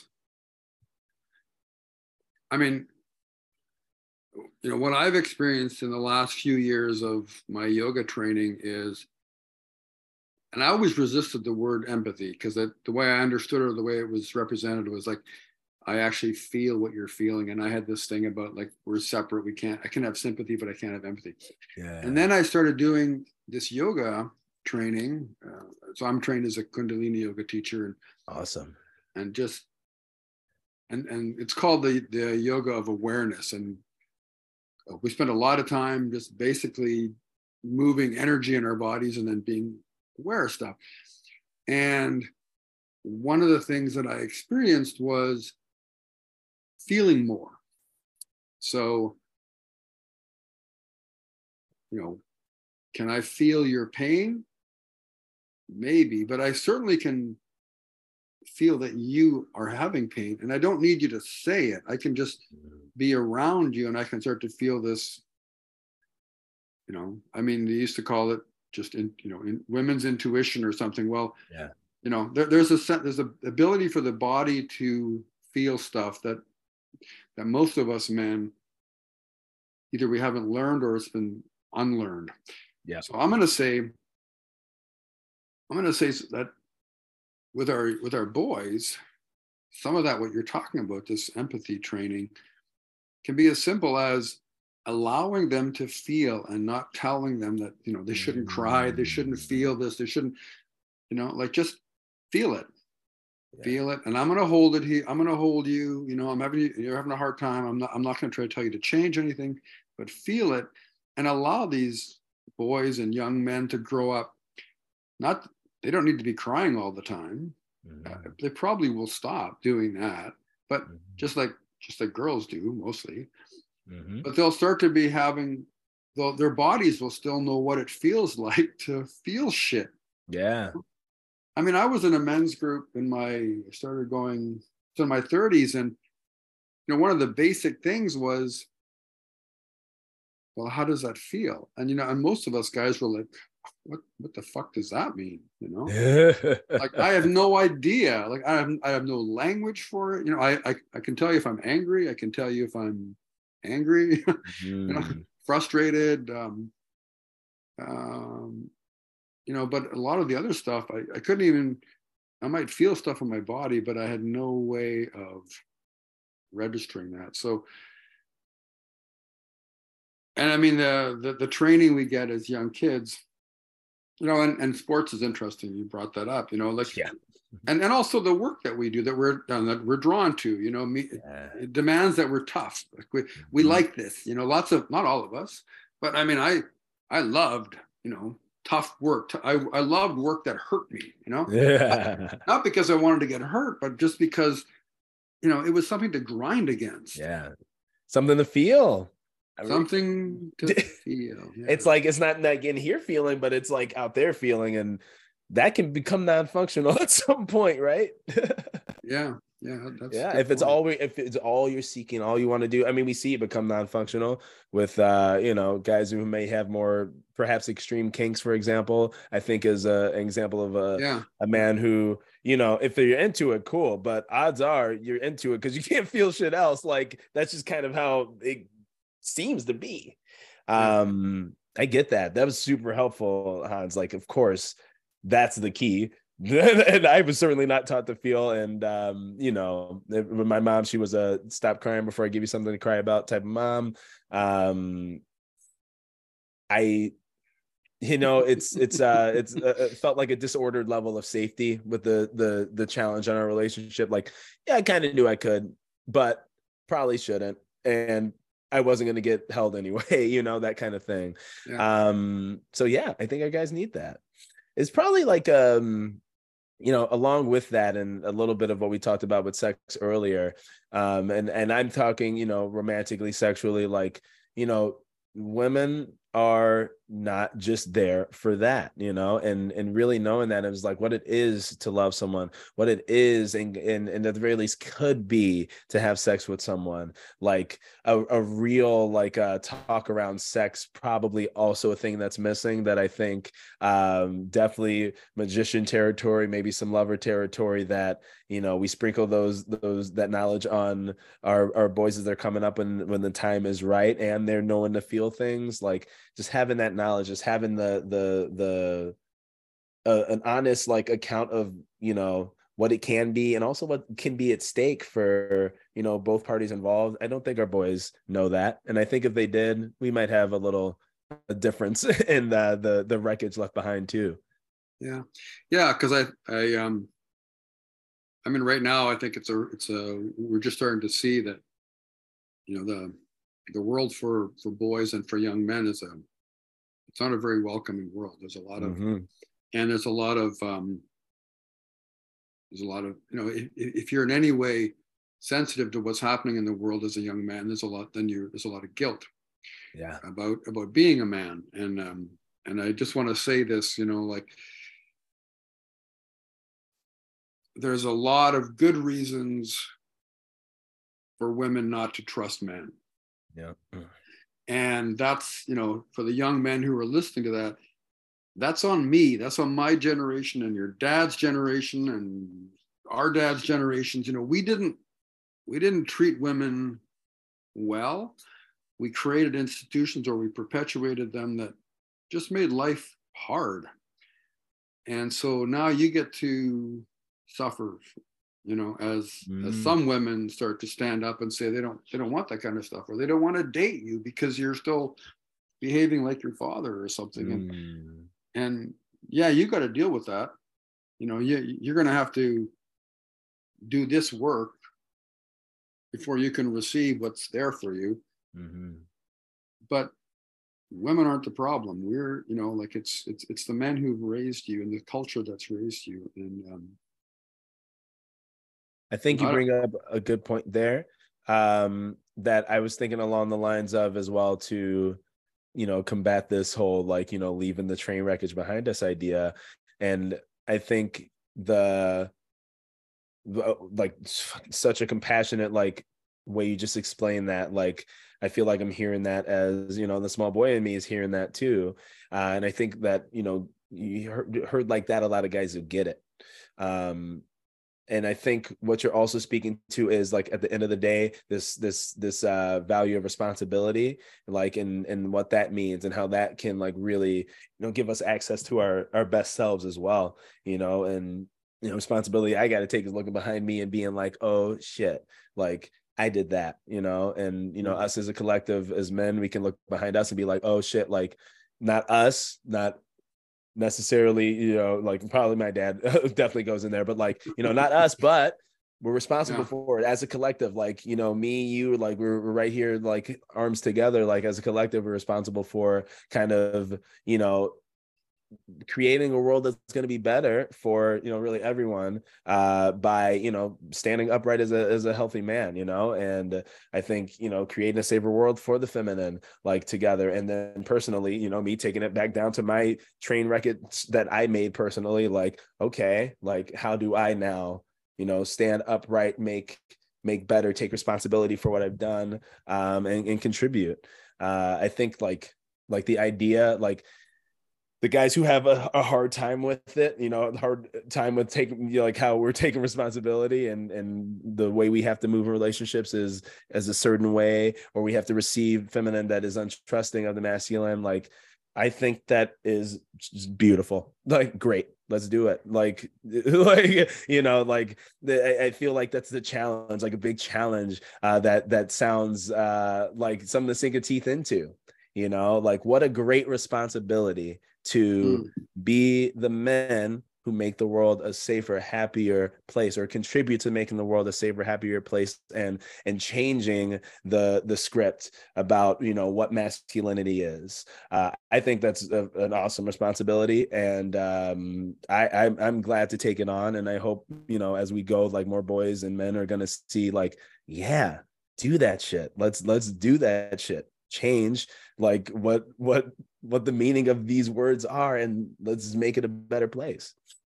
I mean, what I've experienced in the last few years of my yoga training is, and I always resisted the word empathy because the way I understood it, or the way it was represented, was like, I actually feel what you're feeling. And I had this thing about like, we're separate. I can have sympathy, but I can't have empathy. Yeah. And then I started doing this yoga training. So I'm trained as a Kundalini yoga teacher. Awesome. And it's called the yoga of awareness. And we spend a lot of time just basically moving energy in our bodies and then being aware of stuff. And one of the things that I experienced was feeling more. So, can I feel your pain? Maybe, but I certainly can feel that you are having pain, and I don't need you to say it. I can just be around you, and I can start to feel this. They used to call it just in women's intuition or something. Well, yeah, there's a ability for the body to feel stuff that most of us men either we haven't learned or it's been unlearned. Yeah. So I'm going to say that with our boys, some of that, what you're talking about, this empathy training, can be as simple as allowing them to feel and not telling them that, they shouldn't cry, they shouldn't feel this, they shouldn't, just feel it. Yeah. Feel it. And I'm going to hold it here. I'm going to hold you, you're having a hard time. I'm not going to try to tell you to change anything, but feel it and allow these boys and young men to grow up. They don't need to be crying all the time. Mm-hmm. They probably will stop doing that, but mm-hmm. just like girls do mostly. Mm-hmm. But they'll start to be their bodies will still know what it feels like to feel shit. Yeah. I was in a men's group I started going to my 30s, and one of the basic things was, well, how does that feel? And and most of us guys were like, what the fuck does that mean? Like, I have no idea. Like, I have no language for it. I can tell you if I'm angry. I can tell you if I'm angry, frustrated. But a lot of the other stuff, I couldn't even. I might feel stuff in my body, but I had no way of registering that. So, and the training we get as young kids. And sports is interesting. You brought that up, yeah. And also the work that we do that we're drawn to, it demands that we're tough. Like we like this, lots of, not all of us, but I loved, tough work. I loved work that hurt me, Yeah. Not because I wanted to get hurt, but just because, it was something to grind against. Yeah. Something to feel. Something to feel. Yeah. It's like, it's not like in here feeling, but it's like out there feeling, and that can become non-functional at some point, right? Yeah. Yeah. That's Yeah. If it's all you're seeking, all you want to do. I mean, we see it become non-functional with guys who may have more perhaps extreme kinks, for example. I think is an example of a man who, if you're into it, cool, but odds are you're into it because you can't feel shit else. Like, that's just kind of how it seems to be. I get that. That was super helpful, Hans. Like, of course, that's the key. And I was certainly not taught to feel. And with my mom, she was a stop crying before I give you something to cry about type of mom. It felt like a disordered level of safety with the challenge on our relationship. Like, yeah, I kind of knew I could, but probably shouldn't. And I wasn't going to get held anyway, that kind of thing. Yeah. So yeah, I think our guys need that. It's probably like, along with that, and a little bit of what we talked about with sex earlier. And I'm talking, romantically, sexually, like, women are not just there for that, and really knowing that it was like what it is to love someone, what it is, and at the very least could be to have sex with someone, like a real talk around sex, probably also a thing that's missing, that I think definitely magician territory, maybe some lover territory, that we sprinkle that knowledge on our boys as they're coming up when the time is right, and they're knowing to feel things, like just having that knowledge, just having an honest account of what it can be, and also what can be at stake for both parties involved. I don't think our boys know that, and I think if they did, we might have a difference in the wreckage left behind too. Yeah, because I mean, right now I think we're just starting to see that the world for boys and for young men it's not a very welcoming world. There's a lot of and there's a lot of if you're in any way sensitive to what's happening in the world as a young man, there's a lot of guilt about being a man. And I just want to say this, there's a lot of good reasons for women not to trust men. Yeah. And that's, for the young men who are listening to that, that's on me. That's on my generation and your dad's generation and our dad's generations. We didn't treat women well. We created institutions, or we perpetuated them, that just made life hard. And so now you get to suffer, as some women start to stand up and say they don't want that kind of stuff, or they don't want to date you because you're still behaving like your father or something. And yeah, you got to deal with that. You're going to have to do this work before you can receive what's there for you. But women aren't the problem. We're, it's the men who've raised you and the culture that's raised you. And I think you bring up a good point there, that I was thinking along the lines of as well, to, combat this whole, leaving the train wreckage behind us idea. And I think such a compassionate, way you just explained that, I feel like I'm hearing that as, the small boy in me is hearing that too. And I think that, you heard like that, a lot of guys who get it. And I think what you're also speaking to is, at the end of the day, this value of responsibility, and what that means, and how that can really, give us access to our best selves as well, and, responsibility I got to take is looking behind me and being like, oh shit, I did that, and, us as a collective, as men, we can look behind us and be like, oh shit, not us, not necessarily, probably my dad definitely goes in there, but not us, but we're responsible for it as a collective. Me, you, we're right here, arms together, as a collective, we're responsible for kind of, creating a world that's going to be better for, you know, really everyone, by, you know, standing upright as a healthy man, you know. And I think, you know, creating a safer world for the feminine, like, together. And then personally, you know, me taking it back down to my train records that I made personally, like, okay, like, how do I now, you know, stand upright, make better, take responsibility for what I've done, and contribute. I think like the idea, like, the guys who have a hard time with it, you know, a hard time with taking, you know, like how we're taking responsibility, and the way we have to move in relationships is as a certain way, or we have to receive feminine that is untrusting of the masculine. Like, I think that is just beautiful. Like, great, let's do it. Like, like, you know, like I feel like that's the challenge, like a big challenge, that sounds like something to sink a teeth into. You know, like, what a great responsibility to be the men who make the world a safer, happier place, or contribute to making the world a safer, happier place, and changing the script about, you know, what masculinity is. I think that's an awesome responsibility, and I'm glad to take it on. And I hope, you know, as we go, like, more boys and men are gonna see, like, yeah, do that shit. Let's do that shit. Change, like, what the meaning of these words are, and let's make it a better place.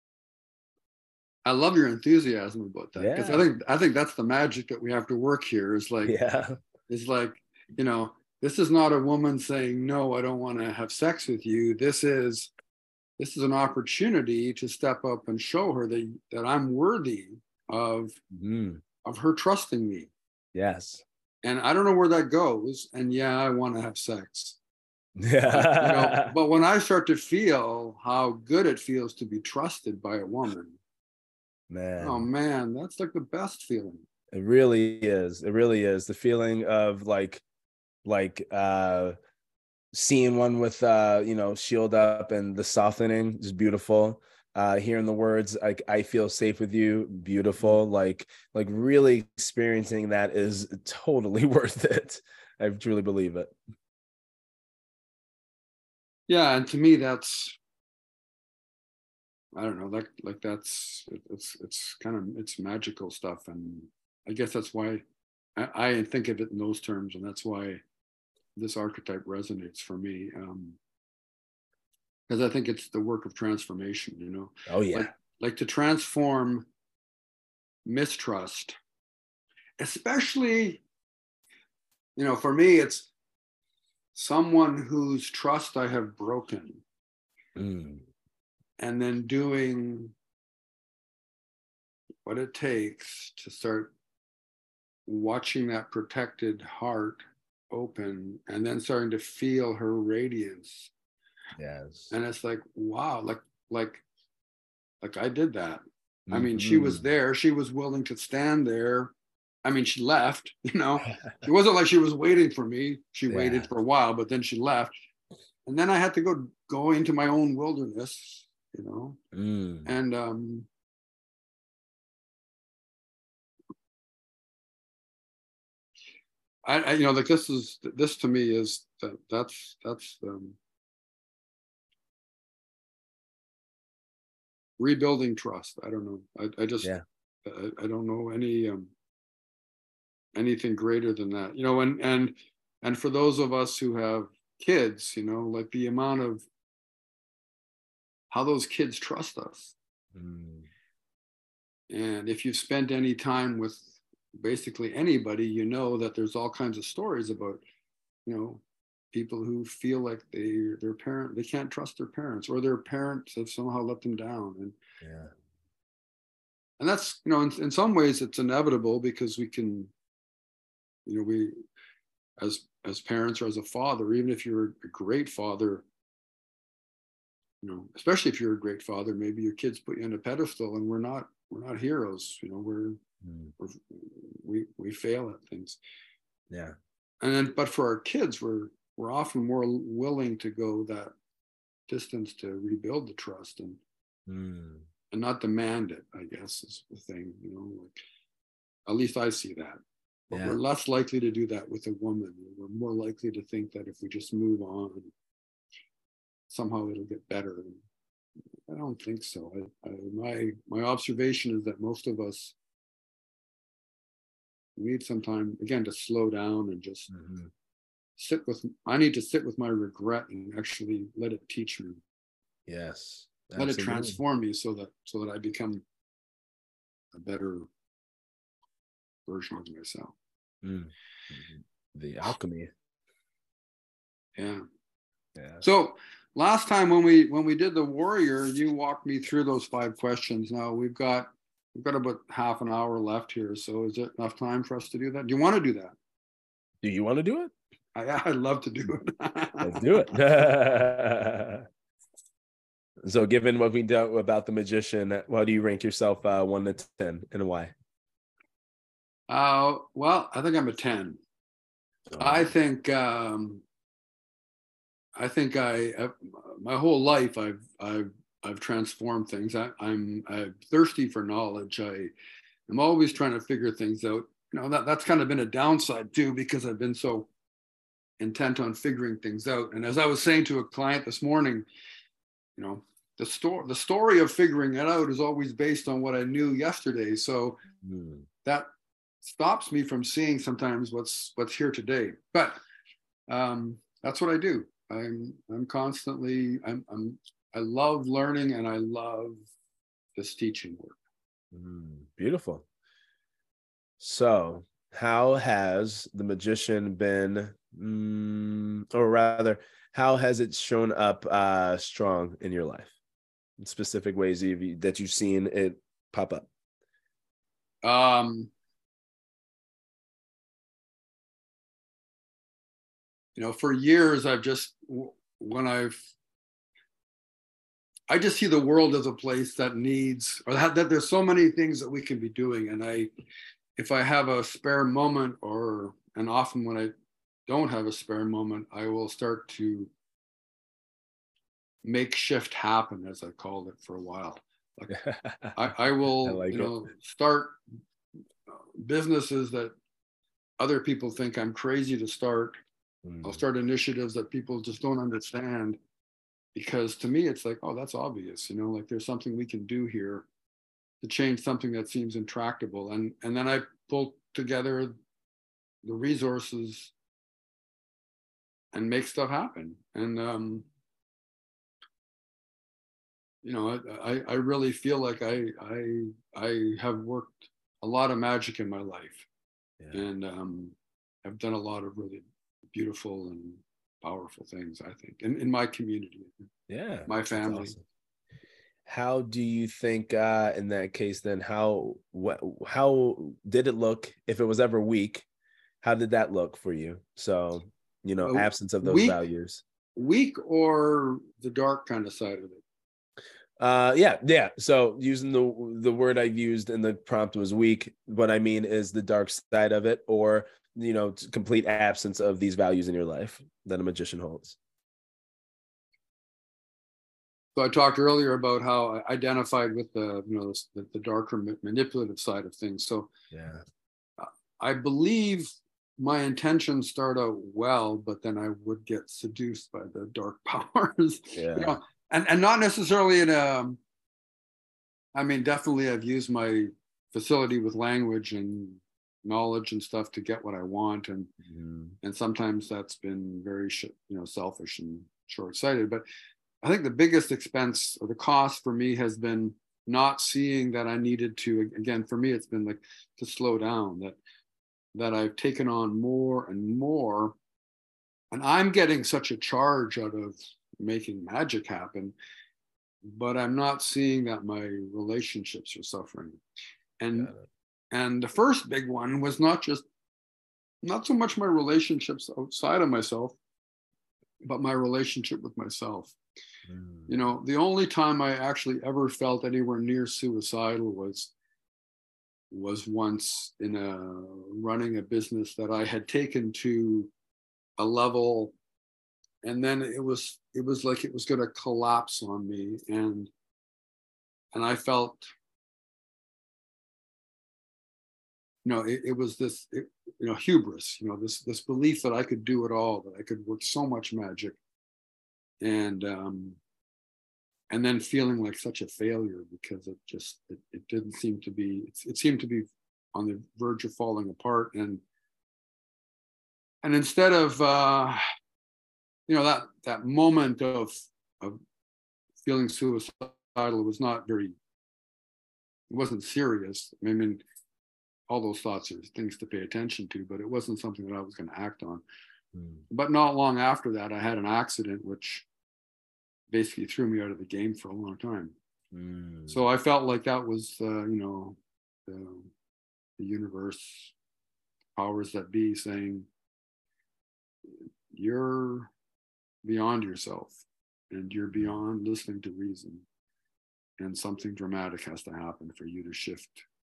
I love your enthusiasm about that, because Yeah. I think that's the magic that we have to work here. Is like, Yeah. is like, you know, this is not a woman saying, no, I don't want to have sex with you. This is an opportunity to step up and show her that I'm worthy of her trusting me. Yes. And I don't know where that goes. And yeah, I want to have sex. Yeah. But, you know, but when I start to feel how good it feels to be trusted by a woman, Man. oh man, that's like the best feeling. It really is. It really is. The feeling of like seeing one with you know, shield up, and the softening is beautiful. Hearing the words like, I feel safe with you, beautiful. Like really experiencing that is totally worth it. I truly believe it. Yeah, and to me that's, I don't know, like that's, it's kind of, it's magical stuff. And I guess that's why I think of it in those terms, and that's why this archetype resonates for me. Because I think it's the work of transformation, you know. Oh yeah. Like to transform mistrust, especially, you know, for me, it's someone whose trust I have broken, and then doing what it takes to start watching that protected heart open, and then starting to feel her radiance. Yes. And it's like, wow, like I did that. I mean, she was there. She was willing to stand there. I mean, she left, you know. It wasn't like she was waiting for me. She waited for a while, but then she left. And then I had to go into my own wilderness, you know. And I you know, like this to me is that's rebuilding trust. I don't know. I just I don't know anything greater than that, you know. And for those of us who have kids, you know, like the amount of how those kids trust us. And if you've spent any time with basically anybody, you know that there's all kinds of stories about, you know, people who feel like they can't trust their parents, or their parents have somehow let them down. And that's, you know, in some ways it's inevitable, because we can, you know, we as parents, or as a father, even if you're a great father, you know, especially if you're a great father, maybe your kids put you on a pedestal, and we're not heroes, you know. We fail at things. Yeah. And then, but for our kids, we're often more willing to go that distance to rebuild the trust, and not demand it, I guess, is the thing, you know. Like, at least I see that. But we're less likely to do that with a woman. We're more likely to think that if we just move on, somehow it'll get better. I don't think so. My observation is that most of us need some time again to slow down and just sit with. I need to sit with my regret and actually let it teach me. Yes, let it absolutely. transform me so that I become a better version of myself. The alchemy. Yeah. Yeah. So last time when we did the warrior, you walked me through those 5 questions. Now we've got about half an hour left here. So is it enough time for us to do that? Do you want to do that? Do you want to do it? I'd love to do it. Let's do it. So given what we know about the magician, how do you rank yourself 1 to 10 and why? Well, I think I'm a 10. I think my whole life I've transformed things. I'm thirsty for knowledge. I'm always trying to figure things out. You know, that's kind of been a downside too, because I've been so intent on figuring things out. And as I was saying to a client this morning, you know, the story of figuring it out is always based on what I knew yesterday. So that stops me from seeing sometimes what's here today. But that's what I do. I'm constantly I love learning and I love this teaching work. Beautiful. So how has the magician been, or rather, how has it shown up strong in your life? In specific ways that you've seen it pop up? You know, for years I just see the world as a place that needs, or that there's so many things that we can be doing. And if I have a spare moment, and often when I don't have a spare moment, I will start to make shift happen, as I called it for a while. Like I will, start businesses that other people think I'm crazy to start. I'll start initiatives that people just don't understand, because to me it's like, oh, that's obvious, you know, like there's something we can do here to change something that seems intractable, and then I pull together the resources and make stuff happen. And you know, I really feel like I have worked a lot of magic in my life, and I've done a lot of really beautiful and powerful things, I think, in my community, my family. Awesome. How do you think in that case then, how did it look, if it was ever weak, how did that look for you? So, you know, absence of those values. Weak, or the dark kind of side of it? Yeah. So using the word I've used in the prompt was weak. What I mean is the dark side of it, or, you know, complete absence of these values in your life that a magician holds. So I talked earlier about how I identified with the darker manipulative side of things. So I believe my intentions start out well, but then I would get seduced by the dark powers. You know, and not necessarily I mean, definitely I've used my facility with language and knowledge and stuff to get what I want, and sometimes that's been very selfish and short-sighted. But I think the biggest expense or the cost for me has been not seeing that I needed to, again, for me, it's been like to slow down, that I've taken on more and more, and I'm getting such a charge out of making magic happen, but I'm not seeing that my relationships are suffering. And the first big one was not so much my relationships outside of myself, but my relationship with myself. You know, the only time I actually ever felt anywhere near suicidal was once in running a business that I had taken to a level, and then it was like it was going to collapse on me, and I felt, you know, it was this, hubris, you know, this belief that I could do it all, that I could work so much magic, and and then feeling like such a failure because it didn't seem to be, it seemed to be on the verge of falling apart. And instead of, that moment of feeling suicidal was not very, it wasn't serious. I mean, all those thoughts are things to pay attention to, but it wasn't something that I was going to act on. But not long after that, I had an accident which basically threw me out of the game for a long time. So I felt like that was, the universe, powers that be, saying, you're beyond yourself and you're beyond listening to reason, and something dramatic has to happen for you to shift.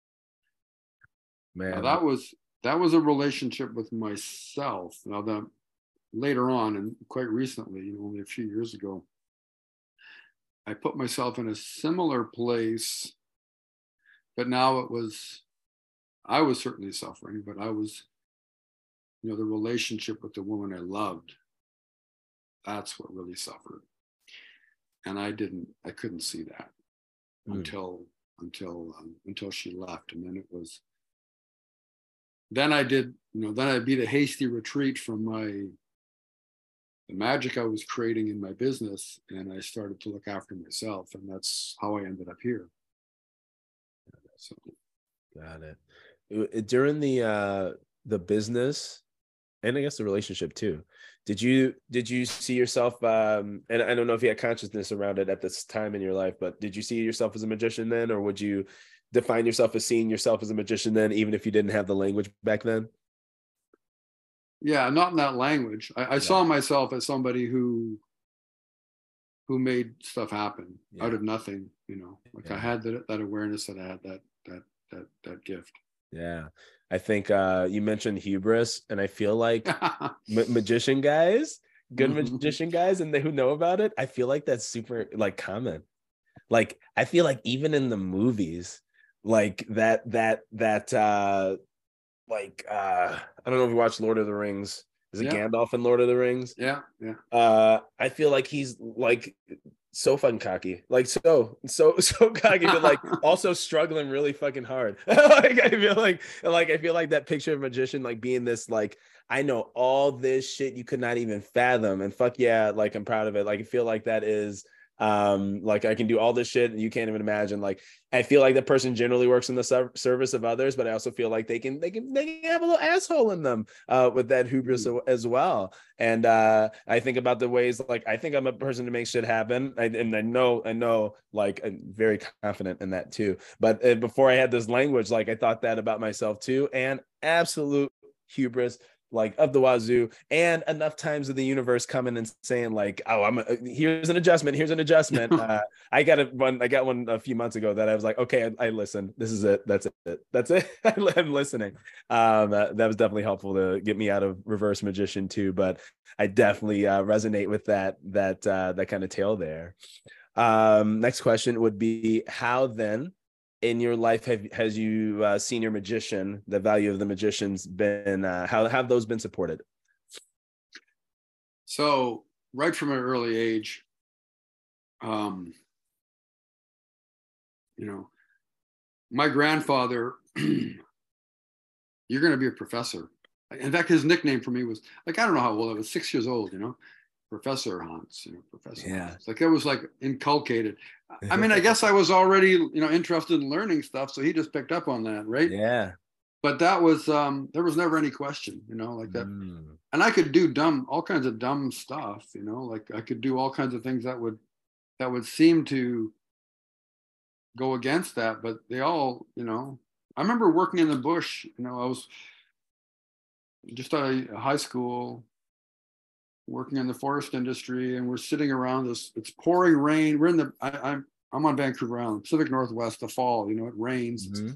Man, now, that was a relationship with myself. Now, that later on, and quite recently, only a few years ago, I put myself in a similar place, but now I was certainly suffering, but I was, the relationship with the woman I loved, that's what really suffered. And I couldn't see that until she left. And then I beat a hasty retreat from the magic I was creating in my business, and I started to look after myself, and that's how I ended up here. So, got it. During the business, and I guess the relationship too, did you see yourself? And I don't know if you had consciousness around it at this time in your life, but did you see yourself as a magician then, or would you define yourself as seeing yourself as a magician then, even if you didn't have the language back then? Yeah, not in that language. I saw myself as somebody who made stuff happen out of nothing. I had that awareness that I had that gift. Yeah, I think you mentioned hubris, and I feel like magician guys, good magician guys, and they who know about it, I feel like that's super common. Like I feel like even in the movies, like that I don't know if you watched Lord of the Rings. Is it Gandalf in Lord of the Rings? Yeah. I feel like he's so fucking cocky, so cocky, but also struggling really fucking hard. I feel like that picture of a magician being this I know all this shit you could not even fathom, and fuck yeah, I'm proud of it. I feel like that is I can do all this shit and you can't even imagine. I feel like the person generally works in the service of others, but I also feel like they can have a little asshole in them with that hubris as well. And I think about the ways I think I'm a person to make shit happen, and I know I'm very confident in that too. But before I had this language, I thought that about myself too, and absolute hubris of the wazoo, and enough times of the universe coming and saying here's an adjustment. I got one a few months ago that I was like, okay, I listened. This is it. That's it. I'm listening. That was definitely helpful to get me out of reverse magician too, but I definitely resonate with that kind of tale there. Next question would be, how then in your life has you seen your magician, the value of the magicians been, how have those been supported? So right from an early age, my grandfather, you're going to be a professor. In fact, his nickname for me was I don't know how old I was, 6 years old, Professor Hans, Professor. Yeah. Hans. It was inculcated. I mean, I guess I was already, interested in learning stuff, so he just picked up on that, right? Yeah. But that was, there was never any question, that. And I could do all kinds of dumb stuff, I could do all kinds of things that would seem to go against that, but they all, I remember working in the bush, I was just out of high school, working in the forest industry, and we're sitting around this, it's pouring rain. We're in I'm on Vancouver Island, Pacific Northwest, the fall, it rains. Mm-hmm.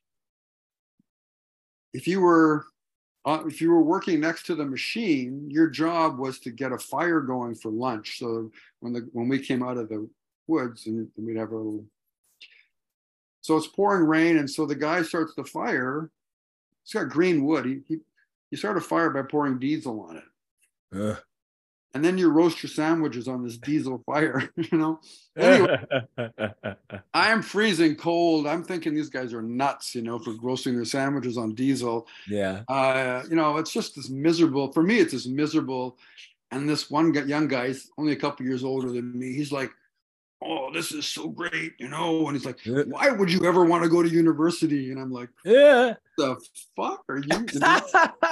If you were working next to the machine, your job was to get a fire going for lunch. So when we came out of the woods, and we'd have a little, so it's pouring rain, and so the guy starts the fire. It's got green wood. He started a fire by pouring diesel on it. and then you roast your sandwiches on this diesel fire, you know. Anyway, I am freezing cold. I'm thinking these guys are nuts, you know, for roasting their sandwiches on diesel. Yeah. You know, it's just this miserable. For me, it's this miserable. And this one young guy, he's only a couple years older than me. He's like, "Oh, this is so great," you know. And he's like, "Why would you ever want to go to university?" And I'm like, Yeah. "The fuck are you?" You know?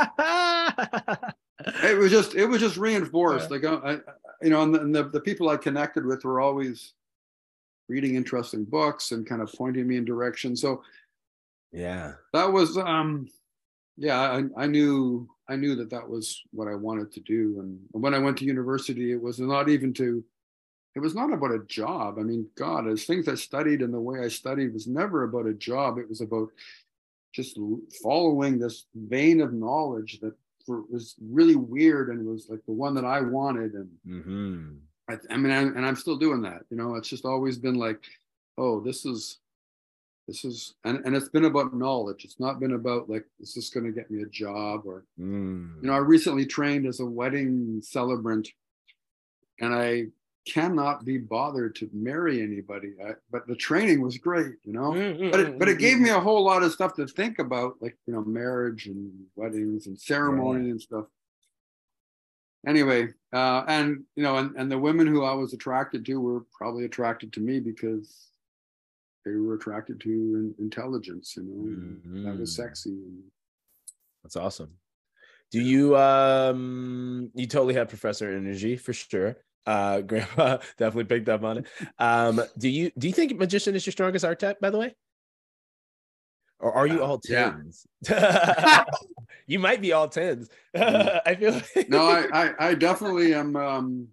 It was just reinforced. Like, you know, and the people I connected with were always reading interesting books and kind of pointing me in direction. So yeah, that was, yeah, I knew that was what I wanted to do. And when I went to university, it was not about a job. I mean, God, as things I studied and the way I studied was never about a job. It was about just following this vein of knowledge that was really weird and was like the one that I wanted. And I mean, and I'm still doing that. You know, it's just always been like, oh, this is, and it's been about knowledge. It's not been about like, is this going to get me a job? Or, you know, I recently trained as a wedding celebrant, and I cannot be bothered to marry anybody. But the training was great, you know. But it gave me a whole lot of stuff to think about, like, you know, marriage and weddings and ceremony and stuff. Anyway, and you know, and the women who I was attracted to were probably attracted to me because they were attracted to intelligence, you know. That was sexy. That's awesome. Do you you totally have professor energy for sure. Grandpa definitely picked up on it. Do you think magician is your strongest archetype, by the way? Or are you all tens? Yeah. You might be all tens. I feel like... No, I definitely am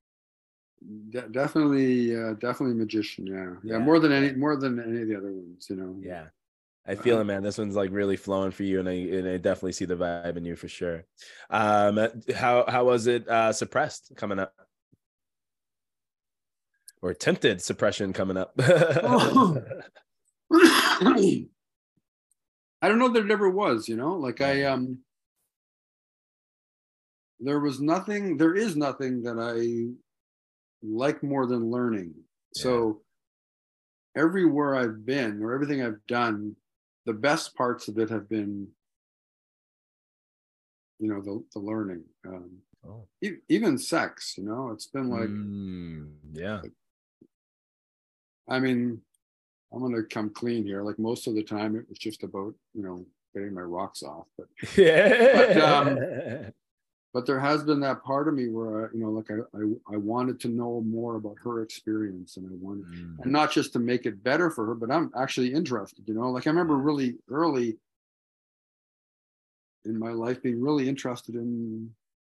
definitely magician. Yeah. More than any of the other ones, you know. Yeah. I feel it, man. This one's like really flowing for you, and I definitely see the vibe in you for sure. How was it suppressed coming up? Or attempted suppression coming up? I don't know that it ever was, you know, like there is nothing that I like more than learning. Yeah. So everywhere I've been or everything I've done, the best parts of it have been, you know, the learning. Even sex, you know, it's been like, I mean, I'm going to come clean here. Like most of the time it was just about, you know, getting my rocks off, but there has been that part of me where, you know, like I wanted to know more about her experience, and I wanted, and not just to make it better for her, but I'm actually interested, you know, like I remember really early in my life being really interested in,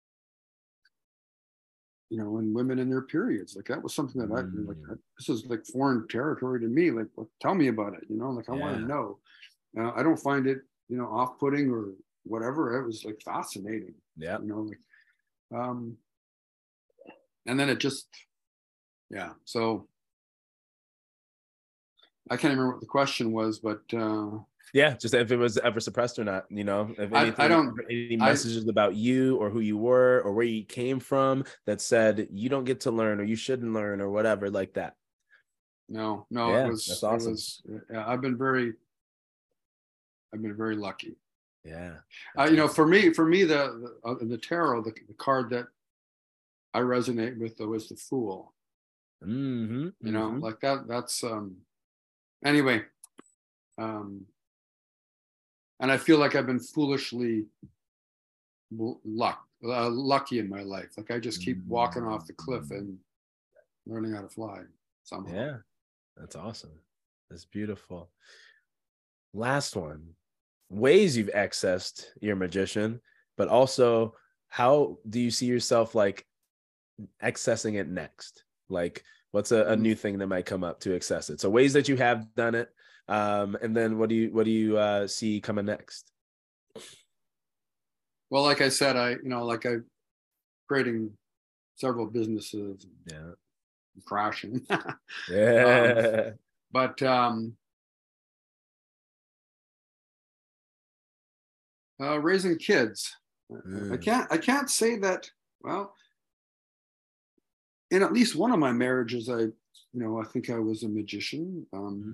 you know, in women in their periods. Like that was something that this is like foreign territory to me. Like, well, tell me about it, you know, like I want to know. I don't find it, you know, off-putting or whatever. It was like fascinating. Yeah. You know, like, and then it just, so I can't remember what the question was, but just if it was ever suppressed or not, you know, if anything, any messages about you or who you were or where you came from that said you don't get to learn or you shouldn't learn or whatever like that. No, that's awesome. I've been very lucky. Yeah. You know, for me, the tarot, the card that I resonate with though is the Fool. You know, like that's anyway. And I feel like I've been foolishly lucky in my life. Like I just keep walking off the cliff and learning how to fly somehow. Yeah, that's awesome. That's beautiful. Last one. Ways you've accessed your magician, but also how do you see yourself like accessing it next? Like what's a new thing that might come up to access it? So ways that you have done it. And then what do you see coming next? Well, like I said, I'm creating several businesses. Yeah. Crashing. Yeah. But raising kids. I can't say that. Well, in at least one of my marriages, I think I was a magician.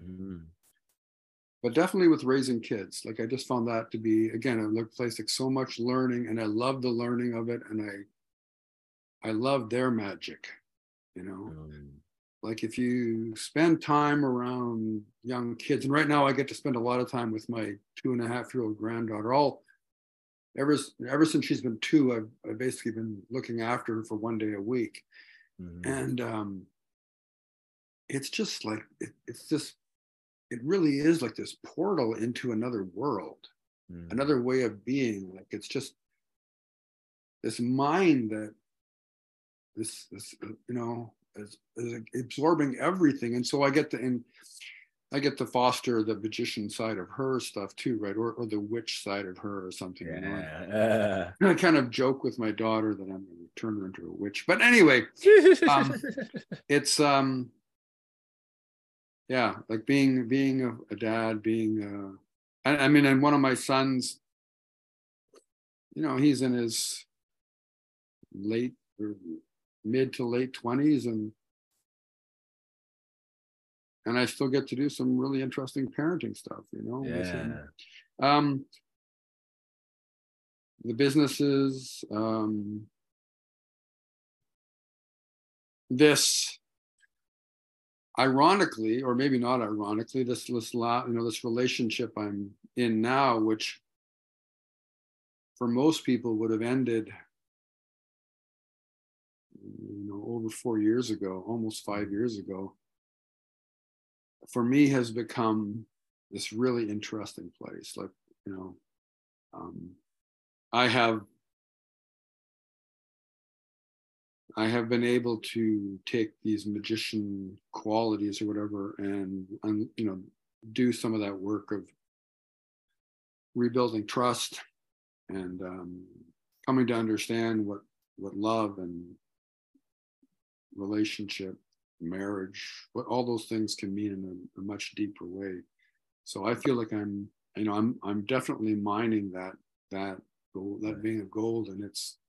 But definitely with raising kids, like I just found that to be, again, a place like so much learning, and I love the learning of it, and I love their magic, like if you spend time around young kids, and right now I get to spend a lot of time with my 2.5-year-old granddaughter. Ever since she's been 2, I've basically been looking after her for 1 day a week, and it's just like it really is like this portal into another world, another way of being. Like it's just this mind that this is absorbing everything. And so I get to foster the magician side of her stuff too, right? Or the witch side of her or something. I kind of joke with my daughter that I'm going to turn her into a witch. But anyway, it's yeah, like being a dad, and one of my sons, he's in his late or mid to late 20s, and I still get to do some really interesting parenting stuff, the businesses, this ironically, or maybe not ironically, this relationship I'm in now, which for most people would have ended, over 4 years ago, almost 5 years ago, for me has become this really interesting place. Like, I have been able to take these magician qualities or whatever and do some of that work of rebuilding trust and coming to understand what love and relationship, marriage, what all those things can mean in a much deeper way. So I feel like I'm definitely mining that gold, that vein of gold, and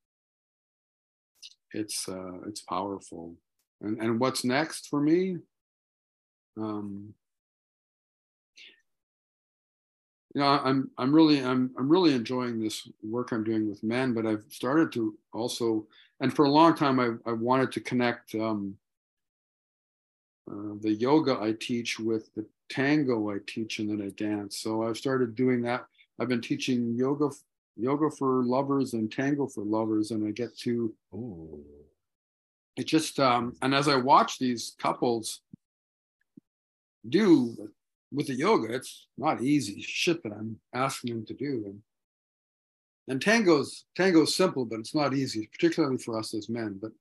it's powerful. And what's next for me? I'm really enjoying this work I'm doing with men, but I've started to also, and for a long time I wanted to connect the yoga I teach with the tango I teach, and then I dance. So I've started doing that. I've been teaching yoga for lovers and tango for lovers, and I get to it just and as I watch these couples do with the yoga, it's not easy shit that I'm asking them to do, and tango's simple, but it's not easy, particularly for us as men. But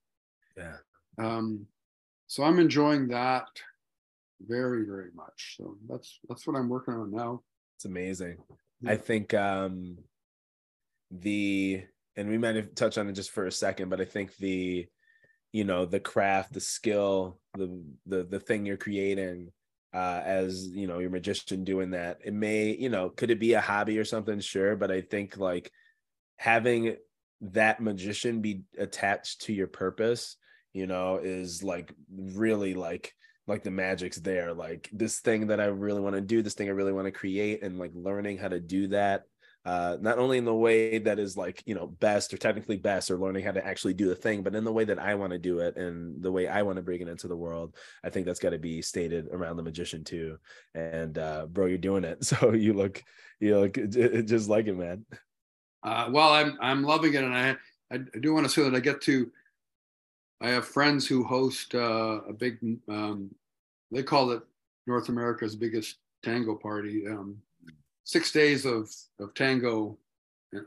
so I'm enjoying that very, very much. So that's what I'm working on now. It's amazing. I think and we might have touched on it just for a second, but I think the craft, the skill, the thing you're creating, as your magician doing that, it may, could it be a hobby or something? Sure. But I think like having that magician be attached to your purpose, is like really like the magic's there. Like this thing that I really want to do, this thing I really want to create, and like learning how to do that, not only in the way that is like, best or technically best, or learning how to actually do the thing, but in the way that I want to do it and the way I want to bring it into the world. I think that's got to be stated around the magician too. And bro, you're doing it. So you look just like it, man. Well, I'm loving it. And I do want to say that I have friends who host a big, they call it North America's biggest tango party. 6 days of tango in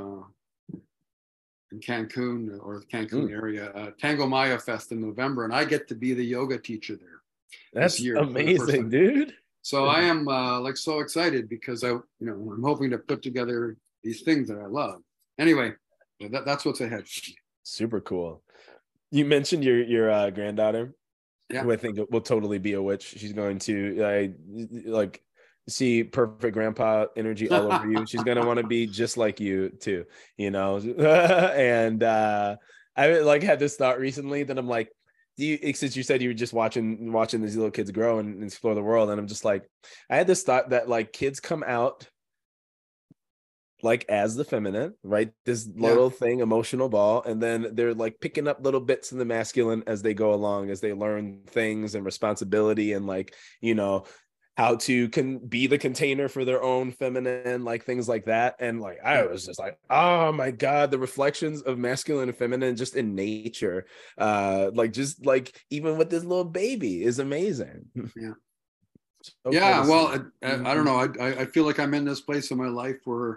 Cancun, or the Cancun area, Tango Maya Fest in November, and I get to be the yoga teacher there. That's this year, amazing, dude. So I am so excited because I'm hoping to put together these things that I love. Anyway, that's what's ahead. Super cool. You mentioned your granddaughter, who I think will totally be a witch. She's going to see perfect grandpa energy all over you. She's gonna want to be just like you too, and I had this thought recently that I'm like, since you said you were just watching these little kids grow and explore the world, and I'm just like, I had this thought that like kids come out like as the feminine, right? This little thing, emotional ball, and then they're like picking up little bits of the masculine as they go along, as they learn things and responsibility, and like, you know, how to be the container for their own feminine, like things like that. And like I was just like, oh my God, the reflections of masculine and feminine just in nature, like just like even with this little baby is amazing. Yeah. So Yeah. cool Well, I don't know. I feel like I'm in this place in my life where,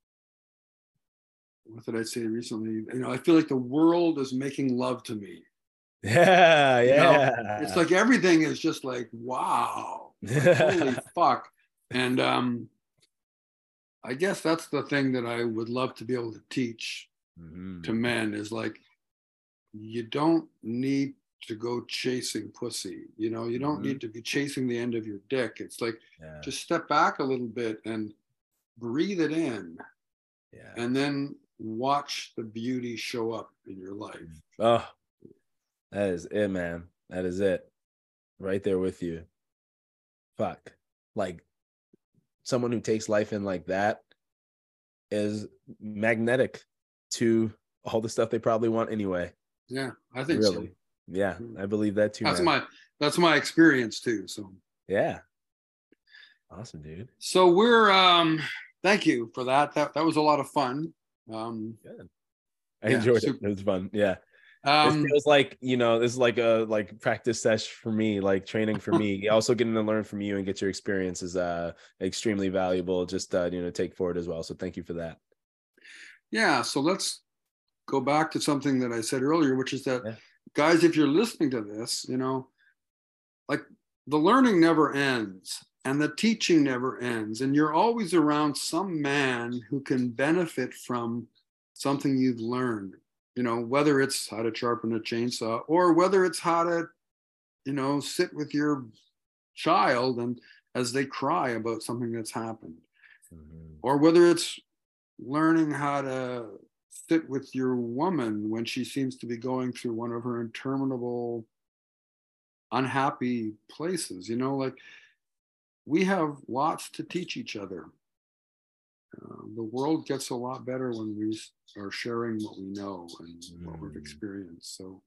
what did I say recently? You know, I feel like the world is making love to me. Yeah, You know, yeah. it's like everything is just like, wow, like, holy fuck. And I guess that's the thing that I would love to be able to teach to men is like, you don't need to go chasing pussy. You know, you don't need to be chasing the end of your dick. It's like, just step back a little bit and breathe it in. Yeah. And then watch the beauty show up in your life. Oh, that is it, man. That is it. Right there with you. Fuck. Like someone who takes life in like that is magnetic to all the stuff they probably want anyway. Yeah, I think really. so. Yeah, I believe that too. That's my experience too. So yeah. Awesome, dude. So we're thank you for that. That was a lot of fun. Good. I enjoyed it. It was fun. Yeah. This feels like, you know, this is like a practice session for me, like training for me. Also getting to learn from you and get your experience is extremely valuable. Just you know, take forward as well. So thank you for that. Yeah. So let's go back to something that I said earlier, which is that guys, if you're listening to this, you know, like the learning never ends and the teaching never ends, and you're always around some man who can benefit from something you've learned. You know, whether it's how to sharpen a chainsaw or whether it's how to, you know, sit with your child and as they cry about something that's happened, or whether it's learning how to sit with your woman when she seems to be going through one of her interminable unhappy places. You know, like we have lots to teach each other. The world gets a lot better when we are sharing what we know and what we've experienced. So,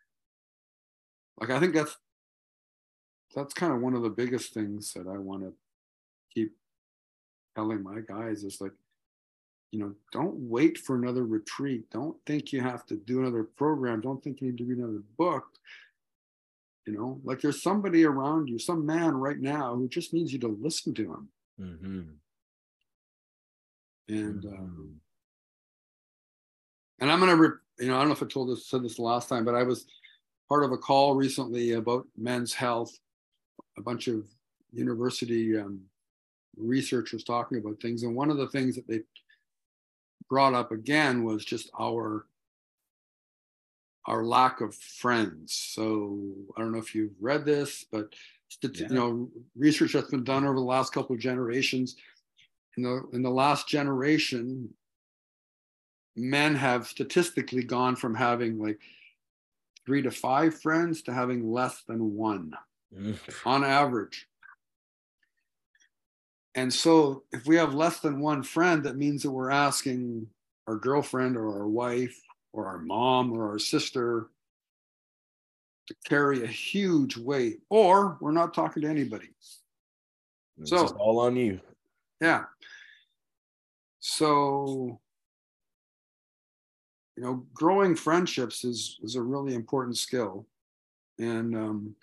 like, I think that's kind of one of the biggest things that I want to keep telling my guys is like, you know, don't wait for another retreat. Don't think you have to do another program. Don't think you need to read another book. You know, like there's somebody around you, some man right now who just needs you to listen to him. And I'm gonna, you know, I don't know if I said this last time, but I was part of a call recently about men's health. A bunch of university researchers talking about things, and one of the things that they brought up again was just our lack of friends. So I don't know if you've read this, but you know, research that's been done over the last couple of generations. In the last generation, men have statistically gone from having like 3 to 5 friends to having less than 1 on average. And so if we have less than 1 friend, that means that we're asking our girlfriend or our wife or our mom or our sister to carry a huge weight, or we're not talking to anybody. It's just all on you. Yeah. So, you know, growing friendships is a really important skill. And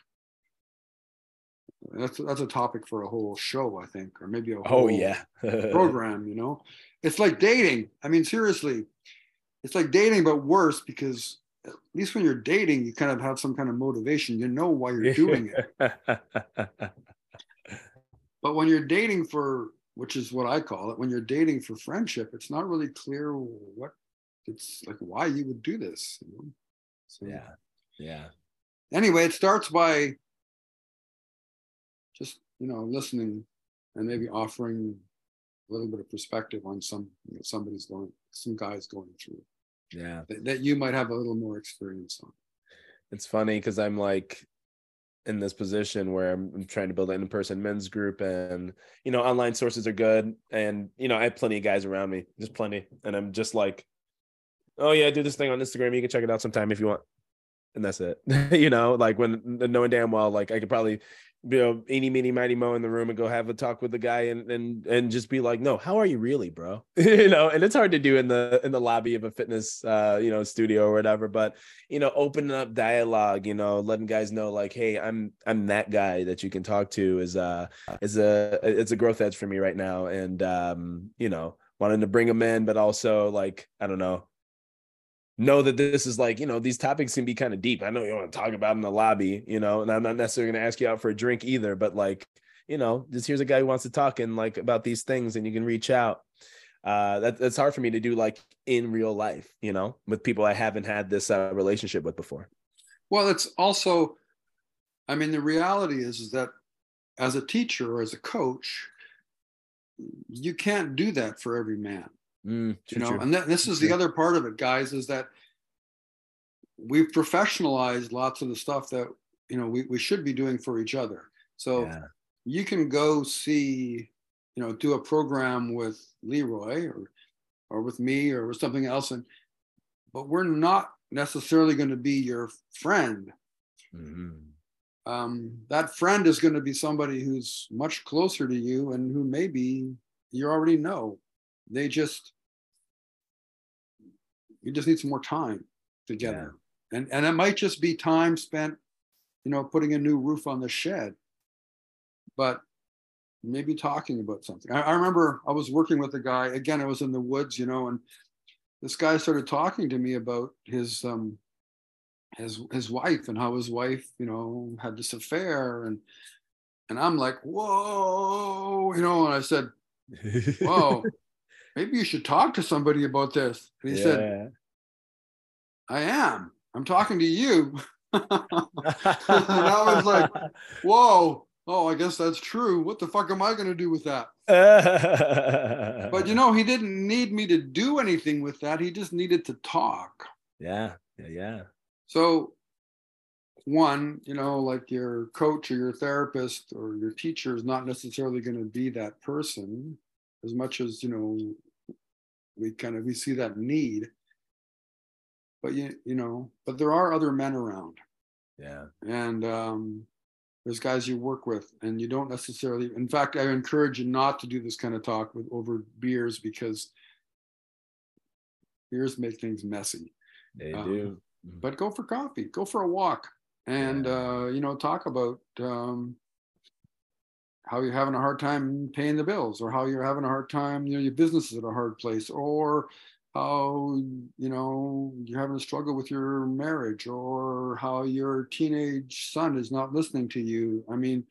that's a topic for a whole show, I think, or maybe a whole program, you know. It's like dating. I mean, seriously, it's like dating, but worse, because at least when you're dating, you kind of have some kind of motivation. You know why you're doing it. But when you're dating for, which is what I call it, when you're dating for friendship, it's not really clear what it's like, why you would do this. You know? So, yeah. Anyway, it starts by just, you know, listening and maybe offering a little bit of perspective on some guys going through. Yeah. That you might have a little more experience on. It's funny because I'm like in this position where I'm trying to build an in-person men's group, and online sources are good, and I have plenty of guys around me, just plenty, and I'm just like, oh yeah, I do this thing on Instagram, you can check it out sometime if you want, and that's it. Like when knowing damn well like I could probably eeny meeny miny mo in the room and go have a talk with the guy and just be like, no, how are you really, bro? And it's hard to do in the lobby of a fitness studio or whatever, but opening up dialogue, letting guys know like, hey, I'm that guy that you can talk to is it's a growth edge for me right now, and wanting to bring them in, but also like, I don't know that this is like, these topics can be kind of deep. I know you want to talk about in the lobby, and I'm not necessarily going to ask you out for a drink either, but like, just here's a guy who wants to talk and like about these things, and you can reach out. That's hard for me to do like in real life, with people I haven't had this relationship with before. Well, it's also, I mean, the reality is that as a teacher or as a coach, you can't do that for every man. True. And this is the other part of it, guys, is that we've professionalized lots of the stuff that we should be doing for each other. So you can go see, do a program with Leroy or with me or with something else, but we're not necessarily going to be your friend. That friend is going to be somebody who's much closer to you and who maybe you already know. You just need some more time together. And it might just be time spent, putting a new roof on the shed, but maybe talking about something. I remember I was working with a guy, again, I was in the woods, and this guy started talking to me about his wife and how his wife, had this affair. And I'm like, whoa, and I said, whoa, maybe you should talk to somebody about this. And he said, I'm talking to you. And I was like, whoa, oh, I guess that's true. What the fuck am I going to do with that? But he didn't need me to do anything with that. He just needed to talk. Yeah. So one, like your coach or your therapist or your teacher is not necessarily going to be that person, as much as, we see that need. But but there are other men around. Yeah. And there's guys you work with, and you don't necessarily, in fact, I encourage you not to do this kind of talk over beers, because beers make things messy. They do. But go for coffee, go for a walk, and talk about how you're having a hard time paying the bills, or how you're having a hard time, your business is at a hard place, or how you're having a struggle with your marriage, or how your teenage son is not listening to you. I mean,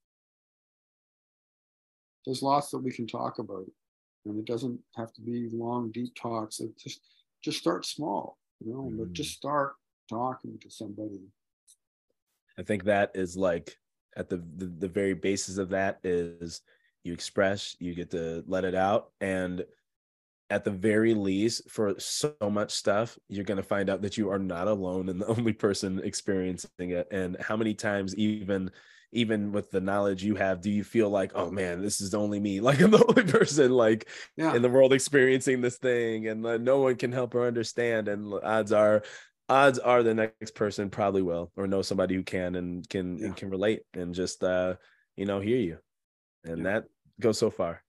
there's lots that we can talk about, and it doesn't have to be long, deep talks. It just start small, but just start talking to somebody. I think that is like at the very basis of that is you express, you get to let it out, and at the very least, for so much stuff, you're going to find out that you are not alone and the only person experiencing it. And how many times, even with the knowledge you have, do you feel like, oh man, this is only me, like I'm the only person like in the world experiencing this thing, and no one can help or understand. And odds are the next person probably will, or know somebody who can and can relate and just hear you. And that goes so far.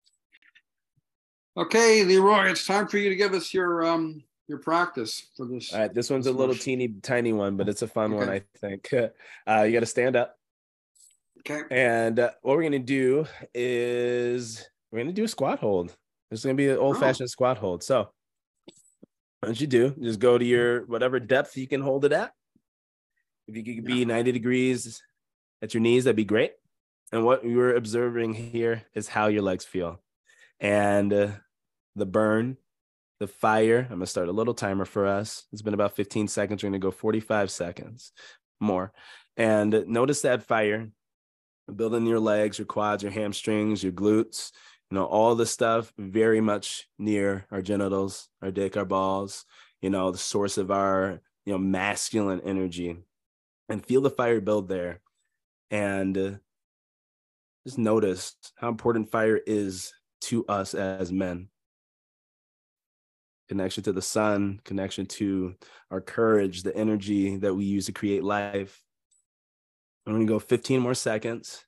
Okay, Leroy, it's time for you to give us your practice for this. All right, this one's a little teeny tiny one, but it's a fun one, I think. You got to stand up. Okay. And what we're going to do is we're going to do a squat hold. It's going to be an old-fashioned squat hold. So what you do, just go to your whatever depth you can hold it at. If you could be 90 degrees at your knees, that'd be great. And what we're observing here is how your legs feel. And the burn, the fire. I'm going to start a little timer for us. It's been about 15 seconds. We're going to go 45 seconds more. And notice that fire building your legs, your quads, your hamstrings, your glutes, all the stuff very much near our genitals, our dick, our balls, the source of our, masculine energy, and feel the fire build there. And just notice how important fire is to us as men. Connection to the sun, connection to our courage, the energy that we use to create life. I'm going to go 15 more seconds,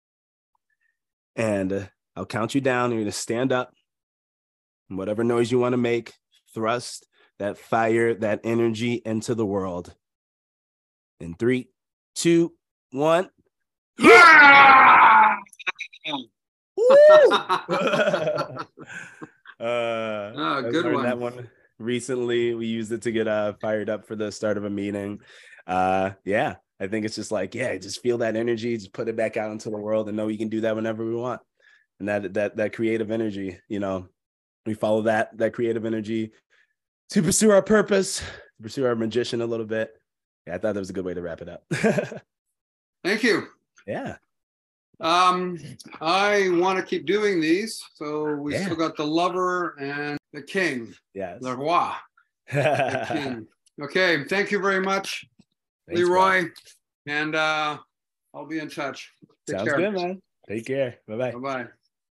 and I'll count you down. You're going to stand up, and whatever noise you want to make, thrust that fire, that energy into the world. In 3, 2, 1. Yeah! Good one. That one recently. We used it to get fired up for the start of a meeting. Yeah, I think it's just like, just feel that energy, just put it back out into the world, and know you can do that whenever we want. And that creative energy, we follow that creative energy to pursue our purpose, to pursue our magician a little bit. Yeah, I thought that was a good way to wrap it up. Thank you. Yeah. I want to keep doing these. So we still got the lover and the king. Yes. Le roi. The king. Okay. Thank you very much, Thanks, Leroy. bro. And I'll be in touch. Sounds good, man. Take care. Bye-bye. Bye-bye.